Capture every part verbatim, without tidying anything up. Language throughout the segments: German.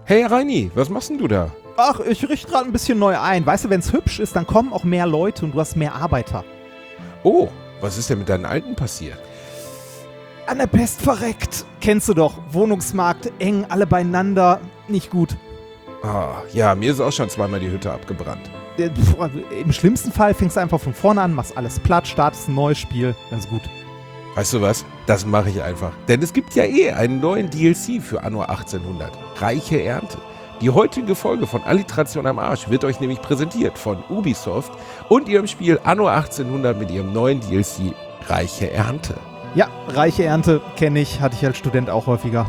Hey Reini, was machst denn du da? Ach, ich richte gerade ein bisschen neu ein. Weißt du, wenn es hübsch ist, dann kommen auch mehr Leute und du hast mehr Arbeiter. Oh, was ist denn mit deinen Alten passiert? An der Pest verreckt. Kennst du doch. Wohnungsmarkt, eng, alle beieinander. Nicht gut. Ah, ja, mir ist auch schon zweimal die Hütte abgebrannt. Äh, pf, Im schlimmsten Fall fängst du einfach von vorne an, machst alles platt, startest ein neues Spiel. Ganz gut. Weißt du was? Das mache ich einfach. Denn es gibt ja eh einen neuen D L C für Anno achtzehnhundert. Reiche Ernte. Die heutige Folge von Alliteration am Arsch wird euch nämlich präsentiert von Ubisoft und ihrem Spiel Anno achtzehnhundert mit ihrem neuen D L C Reiche Ernte. Ja, reiche Ernte kenne ich, hatte ich als Student auch häufiger.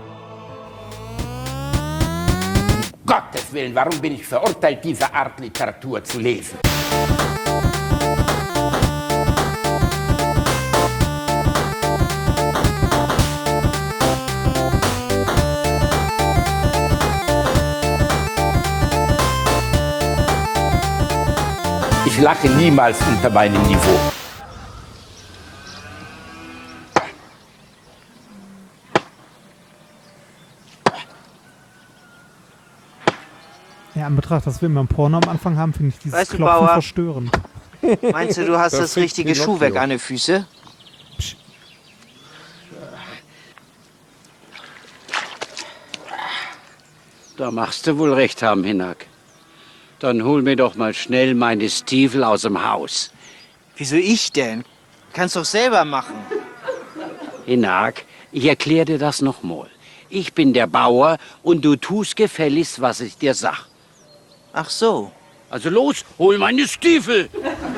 Gottes Willen, warum bin ich verurteilt, diese Art Literatur zu lesen? Ich lache niemals unter meinem Niveau. Ja, in Betracht, dass wir immer ein Porno am Anfang haben, finde ich dieses Weißt du, Klopfen Bauer? verstörend. Meinst du, du hast Das das, fängt richtige Pinocchio. Schuhwerk an den Füßen? Da machst du wohl recht haben, Hinak. Dann hol mir doch mal schnell meine Stiefel aus dem Haus. Wieso ich denn? Kannst doch selber machen. Hinak, ich erkläre dir das nochmal. Ich bin der Bauer und du tust gefälligst, was ich dir sag. Ach so. Also los, hol meine Stiefel!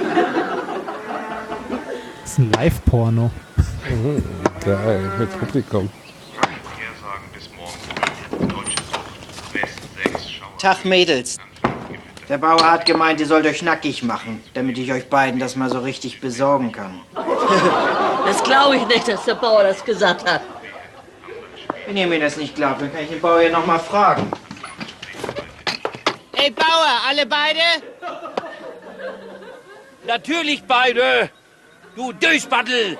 Das ist ein Live-Porno. Geil, mit Publikum. Vorhersagen bis morgen. Deutsche Luft, West sechs, Schauer. Tag, Mädels. Der Bauer hat gemeint, ihr sollt euch nackig machen, damit ich euch beiden das mal so richtig besorgen kann. Das glaube ich nicht, dass der Bauer das gesagt hat. Wenn ihr mir das nicht glaubt, dann kann ich den Bauer ja noch mal fragen. Ey, Bauer, alle beide? Natürlich beide! Du Dösbattel!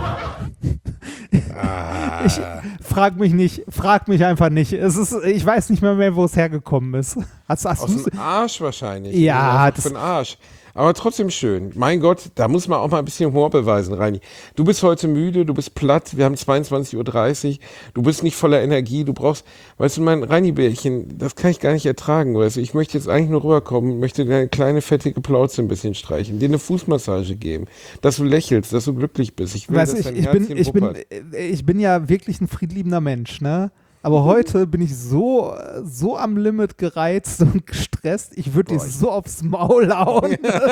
Ich frag mich nicht, frag mich einfach nicht. Es ist, ich weiß nicht mehr, mehr wo es hergekommen ist. Hast, hast Aus dem Arsch wahrscheinlich. Ja, Also das- für den Arsch. Aber trotzdem schön. Mein Gott, da muss man auch mal ein bisschen Humor beweisen, Reini. Du bist heute müde, du bist platt, wir haben zweiundzwanzig Uhr dreißig, du bist nicht voller Energie, du brauchst, weißt du, mein Reini-Bärchen, das kann ich gar nicht ertragen, weißt du. Ich möchte jetzt eigentlich nur rüberkommen, möchte deine kleine, fettige Plauze ein bisschen streichen, dir eine Fußmassage geben, dass du lächelst, dass du glücklich bist. Ich will, Weißt du, dass ich, dein ich, bin, Herzchen ich, bin, puppert. ich bin ja wirklich ein friedliebender Mensch, ne? Aber heute bin ich so, so am Limit gereizt und gestresst, ich würde dir so aufs Maul hauen.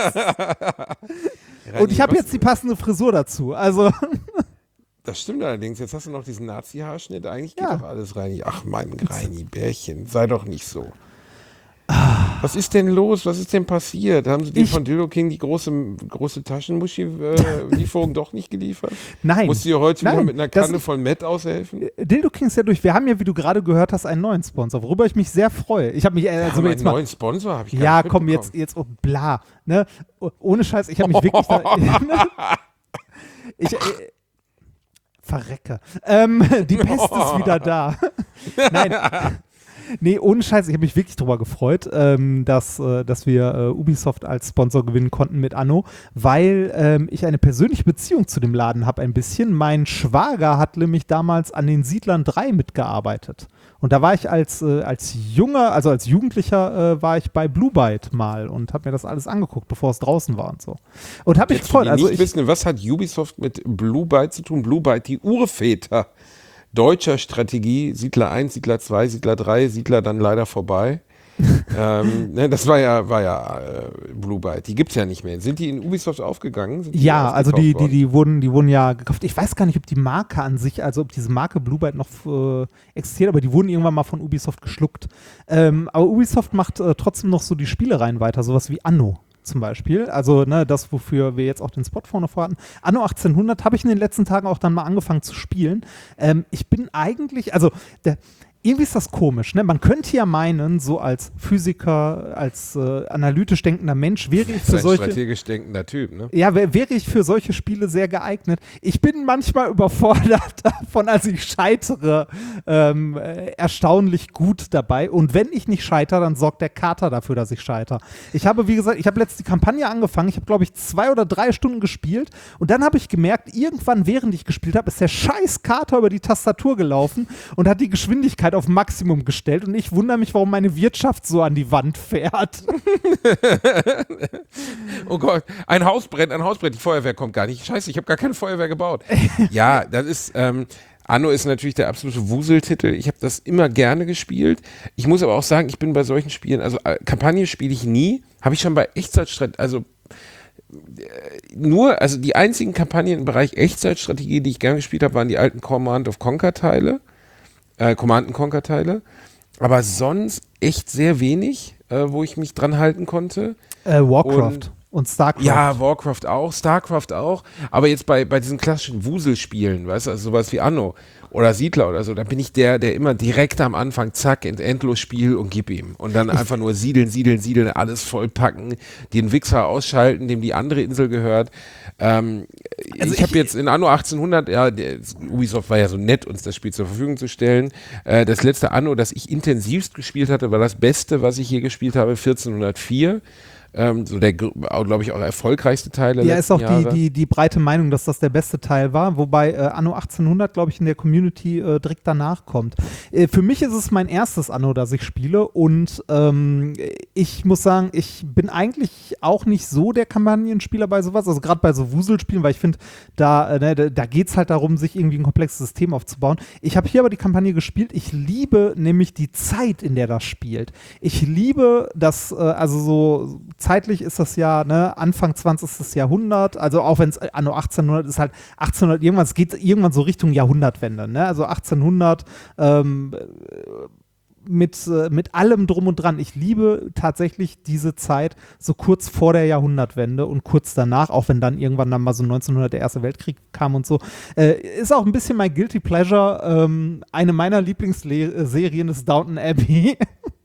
Und ich habe was- jetzt die passende Frisur dazu. Also, Das stimmt allerdings. Jetzt hast du noch diesen Nazi-Haarschnitt. Eigentlich geht Ja. doch alles, Reini. Ach, mein Reini-Bärchen, sei doch nicht so. Was ist denn los? Was ist denn passiert? Haben sie dir Ich- von Dildo King die große, große Taschenmuschi-Lieferung doch nicht geliefert? nein. Musst du dir heute wieder Nein, mit einer das- Kanne voll Met aushelfen? Dildo King ist ja durch. Wir haben ja, wie du gerade gehört hast, einen neuen Sponsor, worüber ich mich sehr freue. Ich habe mich, äh, also Haben wir jetzt einen mal, neuen Sponsor? Hab ich gar ja, nicht komm, jetzt, mitbekommen. jetzt, oh, bla, ne? Oh, ohne Scheiß, ich habe mich wirklich da, ich, äh, verrecke. Ähm, die Pest ist wieder da. Nein. Nee, ohne Scheiß, ich habe mich wirklich drüber gefreut, ähm, dass, äh, dass wir äh, Ubisoft als Sponsor gewinnen konnten mit Anno, weil ähm, ich eine persönliche Beziehung zu dem Laden habe ein bisschen. Mein Schwager hat nämlich damals an den Siedlern drei mitgearbeitet. Und da war ich als, äh, als junger, also als Jugendlicher äh, war ich bei Blue Byte mal und habe mir das alles angeguckt, bevor es draußen war und so. Und habe mich Jetzt, für gefreut. die Also nicht ich, wissen, was hat Ubisoft mit Blue Byte zu tun? Blue Byte, die Urväter deutscher Strategie, Siedler eins, Siedler zwei, Siedler drei, Siedler dann leider vorbei. ähm, ne, das war ja, war ja äh, Blue Byte. Die gibt es ja nicht mehr. Sind die in Ubisoft aufgegangen? Sind die ja, also die, aufgekauft die, die, wurden, die wurden ja gekauft. Ich weiß gar nicht, ob die Marke an sich, also ob diese Marke Blue Byte noch äh, existiert, aber die wurden irgendwann mal von Ubisoft geschluckt. Ähm, aber Ubisoft macht äh, trotzdem noch so die Spielereien weiter, sowas wie Anno zum Beispiel. Also ne, das, wofür wir jetzt auch den Spot vorne vorhatten. Anno achtzehnhundert habe ich in den letzten Tagen auch dann mal angefangen zu spielen. Ähm, ich bin eigentlich, also der irgendwie ist das komisch, ne? Man könnte ja meinen, so als Physiker, als äh, analytisch denkender Mensch, wäre ich Das für ist ein solche strategisch denkender Typ, ne? Ja, wär, wäre ich für solche Spiele sehr geeignet. Ich bin manchmal überfordert davon, als ich scheitere, ähm, äh, erstaunlich gut dabei. Und wenn ich nicht scheitere, dann sorgt der Kater dafür, dass ich scheitere. Ich habe, wie gesagt, ich habe letzte Kampagne angefangen. Ich habe, glaube ich, zwei oder drei Stunden gespielt. Und dann habe ich gemerkt, irgendwann, während ich gespielt habe, ist der scheiß Kater über die Tastatur gelaufen und hat die Geschwindigkeit auf Maximum gestellt. Und ich wundere mich, warum meine Wirtschaft so an die Wand fährt. Oh Gott, ein Haus brennt, ein Haus brennt, die Feuerwehr kommt gar nicht. Scheiße, ich habe gar keine Feuerwehr gebaut. Ja, das ist, ähm, Anno ist natürlich der absolute Wuseltitel. Ich habe das immer gerne gespielt. Ich muss aber auch sagen, ich bin bei solchen Spielen, also äh, Kampagne spiele ich nie, habe ich schon bei Echtzeitstrategie, also äh, nur, also die einzigen Kampagnen im Bereich Echtzeitstrategie, die ich gerne gespielt habe, waren die alten Command of Conquer Teile, äh, Command and Conquer Teile, aber sonst echt sehr wenig, äh, wo ich mich dran halten konnte. Äh, Warcraft. Und Und StarCraft. Ja, Warcraft auch, StarCraft auch. Aber jetzt bei, bei diesen klassischen Wuselspielen, weißt du, also sowas wie Anno oder Siedler oder so, da bin ich der, der immer direkt am Anfang, zack, ins Endlosspiel und gib ihm. Und dann einfach nur siedeln, siedeln, siedeln, alles vollpacken, den Wichser ausschalten, dem die andere Insel gehört. Ähm, Also ich habe ich- jetzt in Anno achtzehnhundert, ja, der, Ubisoft war ja so nett, uns das Spiel zur Verfügung zu stellen. Äh, das letzte Anno, das ich intensivst gespielt hatte, war das Beste, was ich je gespielt habe, vierzehnhundertvier. Ähm, so der, glaube ich, auch erfolgreichste Teil der Ja, letzten ist auch die, Jahre. die, die breite Meinung, dass das der beste Teil war, wobei äh, Anno achtzehnhundert, glaube ich, in der Community äh, direkt danach kommt. Äh, für mich ist es mein erstes Anno, das ich spiele und ähm, ich muss sagen, ich bin eigentlich auch nicht so der Kampagnenspieler bei sowas, also gerade bei so Wuselspielen, weil ich finde, da, äh, ne, da, da geht es halt darum, sich irgendwie ein komplexes System aufzubauen. Ich habe hier aber die Kampagne gespielt, ich liebe nämlich die Zeit, in der das spielt. Ich liebe das, äh, also so zeitlich ist das ja, ne, Anfang zwanzigsten Jahrhundert, also auch wenn es anno achtzehnhundert ist, halt achtzehnhundert irgendwas, es geht irgendwann so Richtung Jahrhundertwende, ne, also achtzehnhundert ähm, mit, äh, mit allem drum und dran. Ich liebe tatsächlich diese Zeit so kurz vor der Jahrhundertwende und kurz danach, auch wenn dann irgendwann dann mal so neunzehnhundert der Erste Weltkrieg kam und so. Äh, ist auch ein bisschen mein Guilty Pleasure. Ähm, eine meiner Lieblingsserien ist Downton Abbey.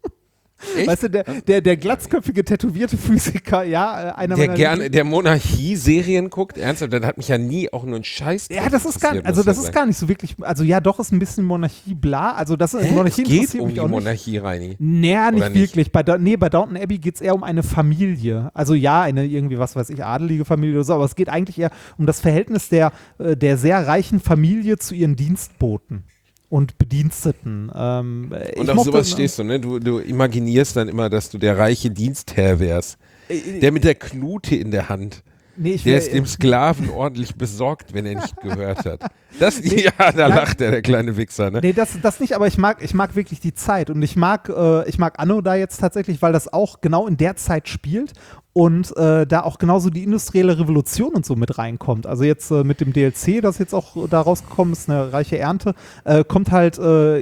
Echt? Weißt du, der, der, der glatzköpfige, tätowierte Physiker, ja, äh, einer Der meiner gerne, der Monarchie-Serien guckt, ernsthaft, das hat mich ja nie auch nur ein Scheiß. Ja, das ist gar nicht, also das ist gar nicht so wirklich, also ja, doch ist ein bisschen Monarchie bla, also das ist Hä? Monarchie Es geht interessiert um mich die auch nicht. Monarchie, Reini. Naja, nicht, Oder nicht? wirklich. Bei, Da- nee, bei Downton Abbey geht es eher um eine Familie. Also ja, eine irgendwie, was weiß ich, adelige Familie oder so, aber es geht eigentlich eher um das Verhältnis der, äh, der sehr reichen Familie zu ihren Dienstboten und Bediensteten. Ähm, ich Und auf mochte- sowas stehst du, ne? Du, du imaginierst dann immer, dass du der reiche Dienstherr wärst. Der mit der Knute in der Hand. Nee, ich Der wär- ist dem Sklaven ordentlich besorgt, wenn er nicht gehört hat. Das, ja, da nein. lacht er, der kleine Wichser, ne? Nee, das, das nicht, aber ich mag, ich mag wirklich die Zeit und ich mag, äh, ich mag Anno da jetzt tatsächlich, weil das auch genau in der Zeit spielt und äh, da auch genauso die industrielle Revolution und so mit reinkommt. Also jetzt äh, mit dem D L C, das jetzt auch da rausgekommen ist, eine reiche Ernte, äh, kommt halt,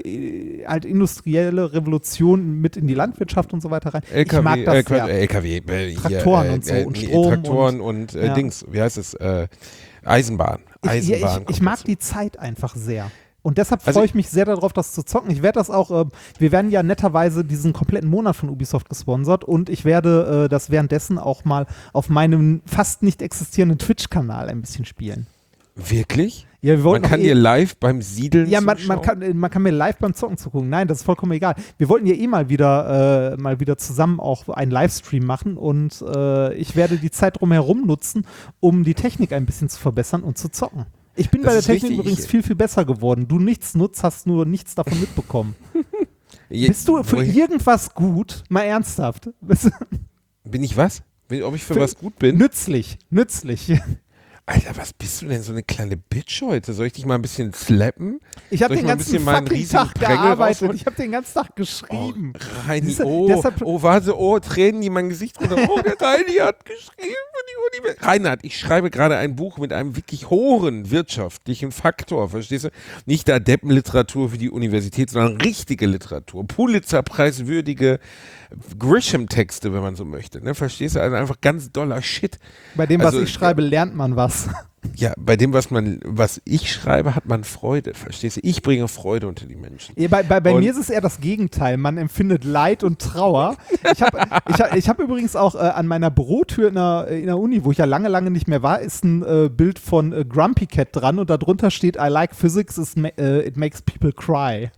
äh, halt industrielle Revolution mit in die Landwirtschaft und so weiter rein. L K W, ich mag das äh, Quatsch, sehr. L K W, äh, hier, Traktoren äh, und so äh, und nee, Strom Traktoren und, äh, ja. Dings, wie heißt es? Äh, Eisenbahn. Ich, Eisenbahn. ja, ich, ich kommt mag dazu. die Zeit einfach sehr. Und deshalb Also freue ich mich sehr darauf, das zu zocken. Ich werde das auch, äh, wir werden ja netterweise diesen kompletten Monat von Ubisoft gesponsert und ich werde äh, das währenddessen auch mal auf meinem fast nicht existierenden Twitch-Kanal ein bisschen spielen. Wirklich? Ja, wir Man wollten kann noch eh- dir live beim Siedeln Ja, man, man, zuschauen? kann, äh, man kann mir live beim Zocken zugucken. Nein, das ist vollkommen egal. Wir wollten ja eh mal wieder, äh, mal wieder zusammen auch einen Livestream machen und äh, ich werde die Zeit drumherum nutzen, um die Technik ein bisschen zu verbessern und zu zocken. Ich bin Das bei der ist Technik richtig. übrigens viel, viel besser geworden. Du nichts nutzt, hast nur nichts davon mitbekommen. Je- Bist du für wohin- irgendwas gut? Mal ernsthaft. Bist du Bin ich was? Bin, ob ich für, Für- was gut bin? nützlich, nützlich. Alter, was bist du denn, so eine kleine Bitch heute? Soll ich dich mal ein bisschen slappen? Ich habe Soll ich den mal ein ganzen bisschen meinen fucking riesigen Tag Prängel gearbeitet. rausholen? Ich habe den ganzen Tag geschrieben. Reini, Siehste, oh, deshalb- oh, warte, oh, Tränen, die mein Gesicht runter. Oh, der Reini hat geschrieben für die Uni. Reinhard, ich schreibe gerade ein Buch mit einem wirklich hohen wirtschaftlichen Faktor, verstehst du? Nicht da Deppenliteratur für die Universität, sondern richtige Literatur. Pulitzer-preiswürdige Grisham-Texte, wenn man so möchte. Ne? Verstehst du? Also einfach ganz doller Shit. Bei dem, Also, was ich schreibe, lernt man was. ja, bei dem, was man, was ich schreibe, hat man Freude, verstehst du? Ich bringe Freude unter die Menschen. Ja, bei bei, bei Und- mir ist es eher das Gegenteil. Man empfindet Leid und Trauer. Ich habe ich hab, ich hab übrigens auch äh, an meiner Bürotür in der, in der Uni, wo ich ja lange, lange nicht mehr war, ist ein äh, Bild von äh, Grumpy Cat dran und darunter steht I like physics, is ma äh, it makes people cry.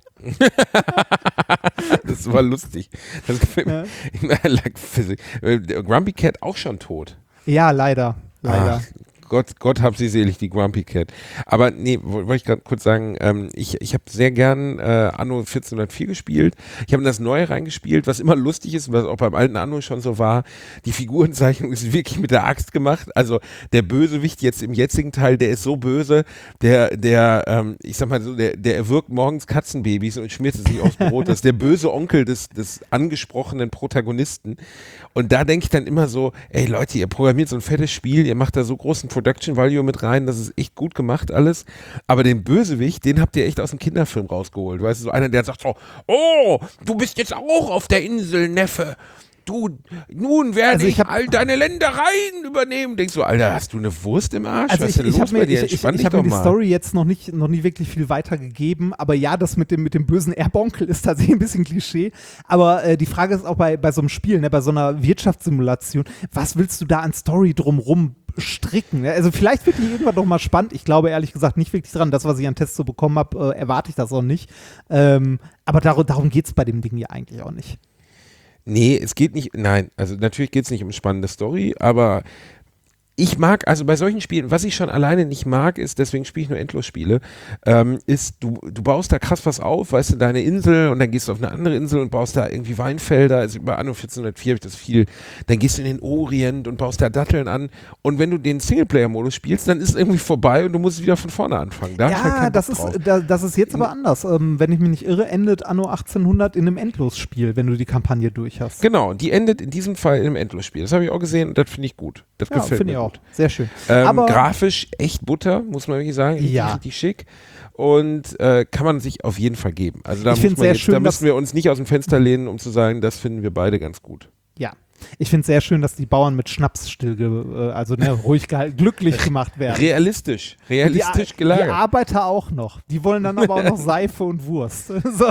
Das war lustig. Das gefällt mir. I like physics. Äh, Grumpy Cat auch schon tot. Ja, leider. Leider. Ach, Gott, Gott hab sie selig, die Grumpy Cat. Aber nee, wo- wollte ich gerade kurz sagen, ähm, ich, ich habe sehr gern äh, Anno vierzehnhundertvier gespielt. Ich habe in das Neue reingespielt, was immer lustig ist, was auch beim alten Anno schon so war. Die Figurenzeichnung ist wirklich mit der Axt gemacht. Also der Bösewicht jetzt im jetzigen Teil, der ist so böse, der, der, ähm, ich sag mal so, der, der erwürgt morgens Katzenbabys und schmiert sie sich aufs Brot. Das ist der böse Onkel des, des angesprochenen Protagonisten. Und da denke ich dann immer so, ey Leute, ihr programmiert so ein fettes Spiel, ihr macht da so großen Production Value mit rein, das ist echt gut gemacht alles, aber den Bösewicht, den habt ihr echt aus dem Kinderfilm rausgeholt, weißt du, so einer, der sagt so, oh, du bist jetzt auch auf der Insel, Neffe, du, nun werde Also ich, ich hab- all deine Ländereien übernehmen. Denkst du, Alter, hast du eine Wurst im Arsch? Also Was ich, ist denn ich los habe mir, bei dir? ich, ich, Entspann ich dich hab mir doch die mal. Story jetzt noch nicht, noch nie wirklich viel weitergegeben, aber ja, das mit dem, mit dem bösen Erbonkel ist tatsächlich ein bisschen Klischee, aber äh, die Frage ist auch bei, bei so einem Spiel, ne, bei so einer Wirtschaftssimulation, was willst du da an Story drumrum stricken? Ne? Also vielleicht wird die irgendwann noch mal spannend, ich glaube ehrlich gesagt nicht wirklich dran, das, was ich an Tests so bekommen habe, äh, erwarte ich das auch nicht, ähm, aber dar darum geht es bei dem Ding ja eigentlich auch nicht. Nee, es geht nicht, nein, also natürlich geht es nicht um spannende Story, aber ich mag, also bei solchen Spielen, was ich schon alleine nicht mag, ist, deswegen spiele ich nur Endlosspiele, ähm, ist, du, du baust da krass was auf, weißt du, deine Insel und dann gehst du auf eine andere Insel und baust da irgendwie Weinfelder, also über Anno vierzehnhundertvier habe ich das viel, dann gehst du in den Orient und baust da Datteln an und wenn du den Singleplayer-Modus spielst, dann ist es irgendwie vorbei und du musst wieder von vorne anfangen. Da hab ich halt Ja, keinen das Bock ist, drauf. da, das ist jetzt aber anders. Ähm, wenn ich mich nicht irre, endet Anno achtzehnhundert in einem Endlosspiel, wenn du die Kampagne durch hast. Genau, die endet in diesem Fall im Endlosspiel. Das habe ich auch gesehen und das finde ich gut. Das Ja, gefällt finde mir ich auch. gut. Sehr schön. Ähm, aber grafisch echt Butter, muss man wirklich sagen. Richtig, Ja. richtig schick. Und äh, kann man sich auf jeden Fall geben. Also da, Ich muss find's man sehr jetzt, schön, da dass- müssen wir uns nicht aus dem Fenster lehnen, um zu sagen, das finden wir beide ganz gut. ja, ich finde es sehr schön, dass die Bauern mit Schnaps still, ge- äh, also ne, ruhig gehalten, glücklich gemacht werden. Realistisch, realistisch die, die gelagert. Arbeiter auch noch. Die wollen dann aber auch noch Seife und Wurst. So.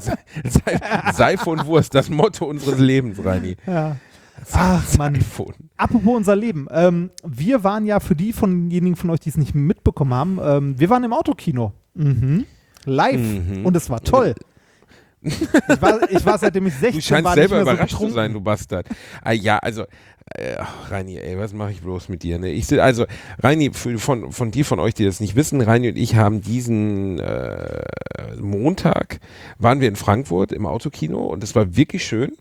Seife, Seife und Wurst, das Motto unseres Lebens, Reini. Ja. Ach Mann. Seife. Apropos unser Leben. Ähm, wir waren ja für die von denjenigen von euch, die es nicht mitbekommen haben, ähm, wir waren im Autokino. Mhm. Live. Mhm. Und es war toll. Ich war, ich war seitdem ich sechzehn Du scheinst war selber nicht mehr überrascht so zu betrunken. sein, du Bastard. Ah, ja, also, äh, ach, Reini, ey, was mache ich bloß mit dir? Ne? Ich, seh- also, Reini, für, von, von die von euch, die das nicht wissen, Reini und ich haben diesen äh, Montag, waren wir in Frankfurt im Autokino und es war wirklich schön.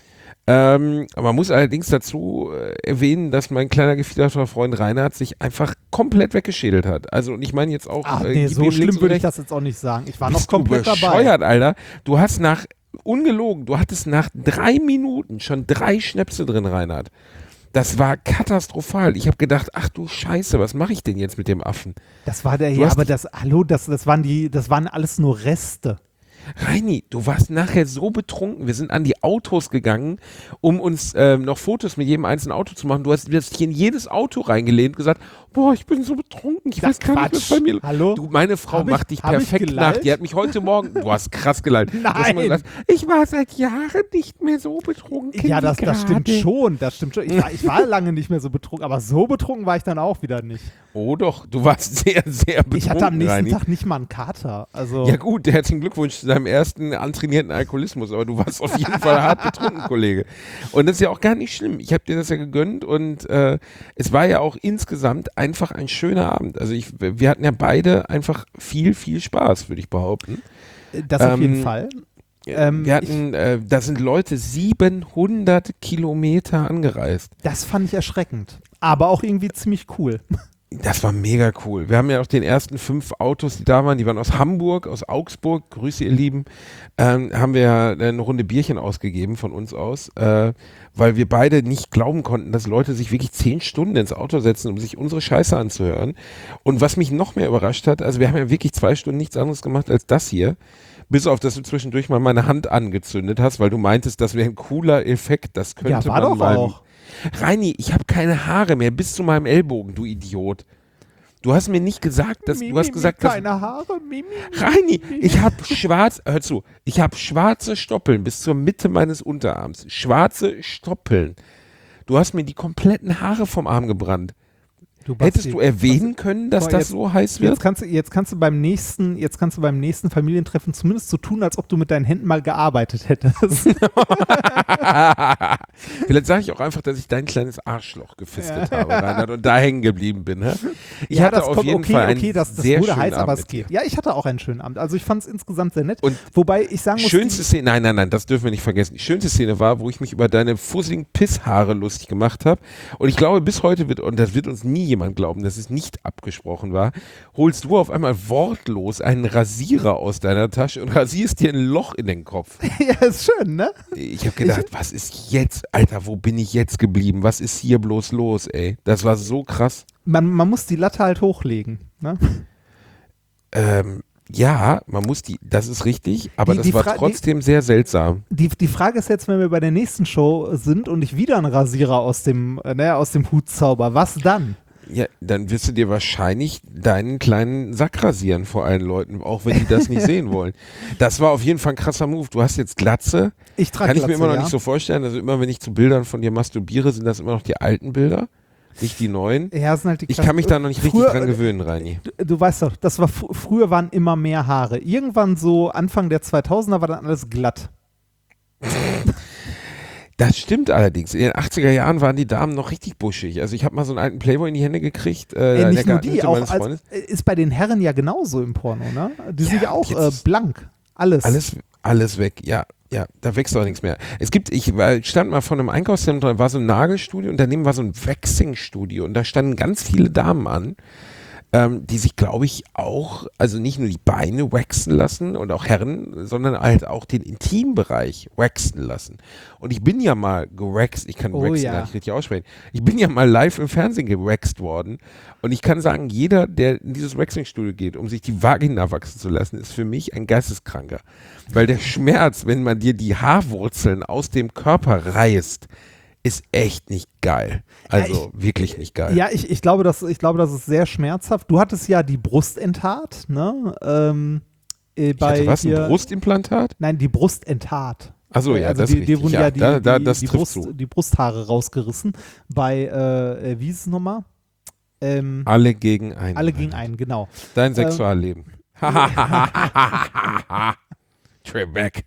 Ähm, man muss allerdings dazu äh, erwähnen, dass mein kleiner gefiederter Freund Reinhard sich einfach komplett weggeschädelt hat. Also, und ich meine jetzt auch, Ach äh, nee, gib so ihm schlimm links und würde ich rechts. das jetzt auch nicht sagen. Ich war Bist noch komplett du dabei. bescheuert, Alter. Du hast nach, ungelogen, du hattest nach drei Minuten schon drei Schnäpse drin, Reinhard. Das war katastrophal. Ich habe gedacht, ach du Scheiße, was mache ich denn jetzt mit dem Affen? Das war der, Du ja, hast aber die- das, hallo, das, das waren die, das waren alles nur Reste. Reini, du warst nachher so betrunken. Wir sind an die Autos gegangen, um uns ähm, noch Fotos mit jedem einzelnen Auto zu machen. Du hast, du hast dich in jedes Auto reingelehnt und gesagt, boah, ich bin so betrunken. Ich Das weiß gar nicht, was Quatsch. bei mir Hallo? Du, meine Frau Hab ich- macht dich hab ich perfekt gelallt? nach. Die hat mich heute Morgen, du hast krass gelallt. Du hast Nein. immer gesagt, ich war seit Jahren nicht mehr so betrunken. Ja, wie das, das stimmt gerade. schon, das stimmt schon. Ich war, ich war lange nicht mehr so betrunken, aber so betrunken war ich dann auch wieder nicht. Oh doch, du warst sehr, sehr betrunken, Ich hatte am nächsten Reini. Tag nicht mal einen Kater. Also, Ja gut, herzlichen Glückwunsch zu deinem ersten antrainierten Alkoholismus, aber du warst auf jeden Fall hart betrunken, Kollege. Und das ist ja auch gar nicht schlimm. Ich habe dir das ja gegönnt und äh, es war ja auch insgesamt einfach ein schöner Abend. Also ich, wir hatten ja beide einfach viel, viel Spaß, würde ich behaupten. das auf ähm, jeden Fall. Ähm, wir hatten, äh, da sind Leute siebenhundert Kilometer angereist. Das fand ich erschreckend, aber auch irgendwie ziemlich cool. Das war mega cool. Wir haben ja auch den ersten fünf Autos, die da waren, die waren aus Hamburg, aus Augsburg, Grüße ihr Lieben, ähm, haben wir ja eine Runde Bierchen ausgegeben von uns aus, äh, weil wir beide nicht glauben konnten, dass Leute sich wirklich zehn Stunden ins Auto setzen, um sich unsere Scheiße anzuhören. Und was mich noch mehr überrascht hat, also wir haben ja wirklich zwei Stunden nichts anderes gemacht als das hier, bis auf, dass du zwischendurch mal meine Hand angezündet hast, weil du meintest, das wäre ein cooler Effekt, das könnte Ja, war man doch mal... auch. Reini, ich habe keine Haare mehr bis zu meinem Ellbogen, du Idiot. Du hast mir nicht gesagt, dass Mimi, du hast gesagt, dass keine Haare, Mimi. Reini, ich habe schwarz, hör zu, ich habe schwarze Stoppeln bis zur Mitte meines Unterarms. Schwarze Stoppeln. Du hast mir die kompletten Haare vom Arm gebrannt. Du Basti, Hättest du erwähnen können, dass Boah, das jetzt- so heiß wird? Jetzt kannst, du, jetzt, kannst du beim nächsten, jetzt kannst du beim nächsten Familientreffen zumindest so tun, als ob du mit deinen Händen mal gearbeitet hättest. Vielleicht sage ich auch einfach, dass ich dein kleines Arschloch gefistet habe, Reinhard, und da hängen geblieben bin. Hä? Ich ja, hatte das auf kommt, jeden okay, Fall einen okay, das, das sehr wurde schönen heiß, aber Abend es mit dir. geht. Ja, ich hatte auch einen schönen Abend. Also ich fand es insgesamt sehr nett. Und Wobei ich sagen muss, Schönste die, Szene, nein, nein, nein, das dürfen wir nicht vergessen. Die schönste Szene war, wo ich mich über deine fusseligen Pisshaare lustig gemacht habe. Und ich glaube, bis heute wird, und das wird uns nie jemand glauben, dass es nicht abgesprochen war, holst du auf einmal wortlos einen Rasierer aus deiner Tasche und rasierst dir ein Loch in den Kopf. ja, ist schön, ne? Ich habe gedacht, was ist jetzt, Alter, wo bin ich jetzt geblieben? Was ist hier bloß los, ey? Das war so krass. Man, man muss die Latte halt hochlegen, ne? Ähm, ja, man muss die, das ist richtig, aber Die- das die war Fra- trotzdem sehr seltsam. Die, die Frage ist jetzt, wenn wir bei der nächsten Show sind und ich wieder einen Rasierer aus dem, äh, ne, aus dem Hut zauber, was dann? Ja, dann wirst du dir wahrscheinlich deinen kleinen Sack rasieren vor allen Leuten, auch wenn die das nicht sehen wollen. Das war auf jeden Fall ein krasser Move. Du hast jetzt Glatze. Ich trage Kann ich mir Glatze, immer noch ja. nicht so vorstellen. Also immer, wenn ich zu Bildern von dir masturbiere, sind das immer noch die alten Bilder, nicht die neuen. Ja, das sind halt die Ich Klasse- kann mich da noch nicht richtig Früher- dran gewöhnen, Reini. Du, du weißt doch, das war fr- früher waren immer mehr Haare. Irgendwann so Anfang der zweitausender war dann alles glatt. Das stimmt allerdings. In den achtziger Jahren waren die Damen noch richtig buschig. Also ich habe mal so einen alten Playboy in die Hände gekriegt. Äh, Äh, in nicht der nur Gartenhütte die, auch meines als, Freundes. äh, ist bei den Herren ja genauso im Porno, ne? Die sind Ja, ja auch äh, jetzt- blank. Alles. Alles, alles weg, ja. Ja, da wächst auch nichts mehr. Es gibt, ich war- stand mal vor einem Einkaufszentrum, da war so ein Nagelstudio und daneben war so ein Waxing-Studio und da standen ganz viele Damen an, ähm, die sich, glaube ich, auch, also nicht nur die Beine waxen lassen und auch Herren, sondern halt auch den Intimbereich waxen lassen. Und ich bin ja mal gewaxt, ich kann Oh waxen ja. gar nicht richtig aussprechen, ich bin ja mal live im Fernsehen gewaxt worden und ich kann sagen, jeder, der in dieses Waxing-Studio geht, um sich die Vagina wachsen zu lassen, ist für mich ein Geisteskranker. Weil der Schmerz, wenn man dir die Haarwurzeln aus dem Körper reißt, ist echt nicht geil. Also wirklich nicht geil. Ja, ich, ich, glaube, das, ich glaube, das ist sehr schmerzhaft. Du hattest ja die Brust enthaart, ne? Ähm, äh, Ich bei hatte was, hier, ein Brustimplantat? Nein, die Brust enthaart. Achso, ja, also das die, ist die richtig. wurden Ja, ja die, da, da, die, das die, trifft Brust, zu. die Brusthaare rausgerissen bei, äh, äh, wie ist es nochmal? Ähm, Alle gegen einen. alle gegen einen, genau. Dein Sexualleben. Trebek.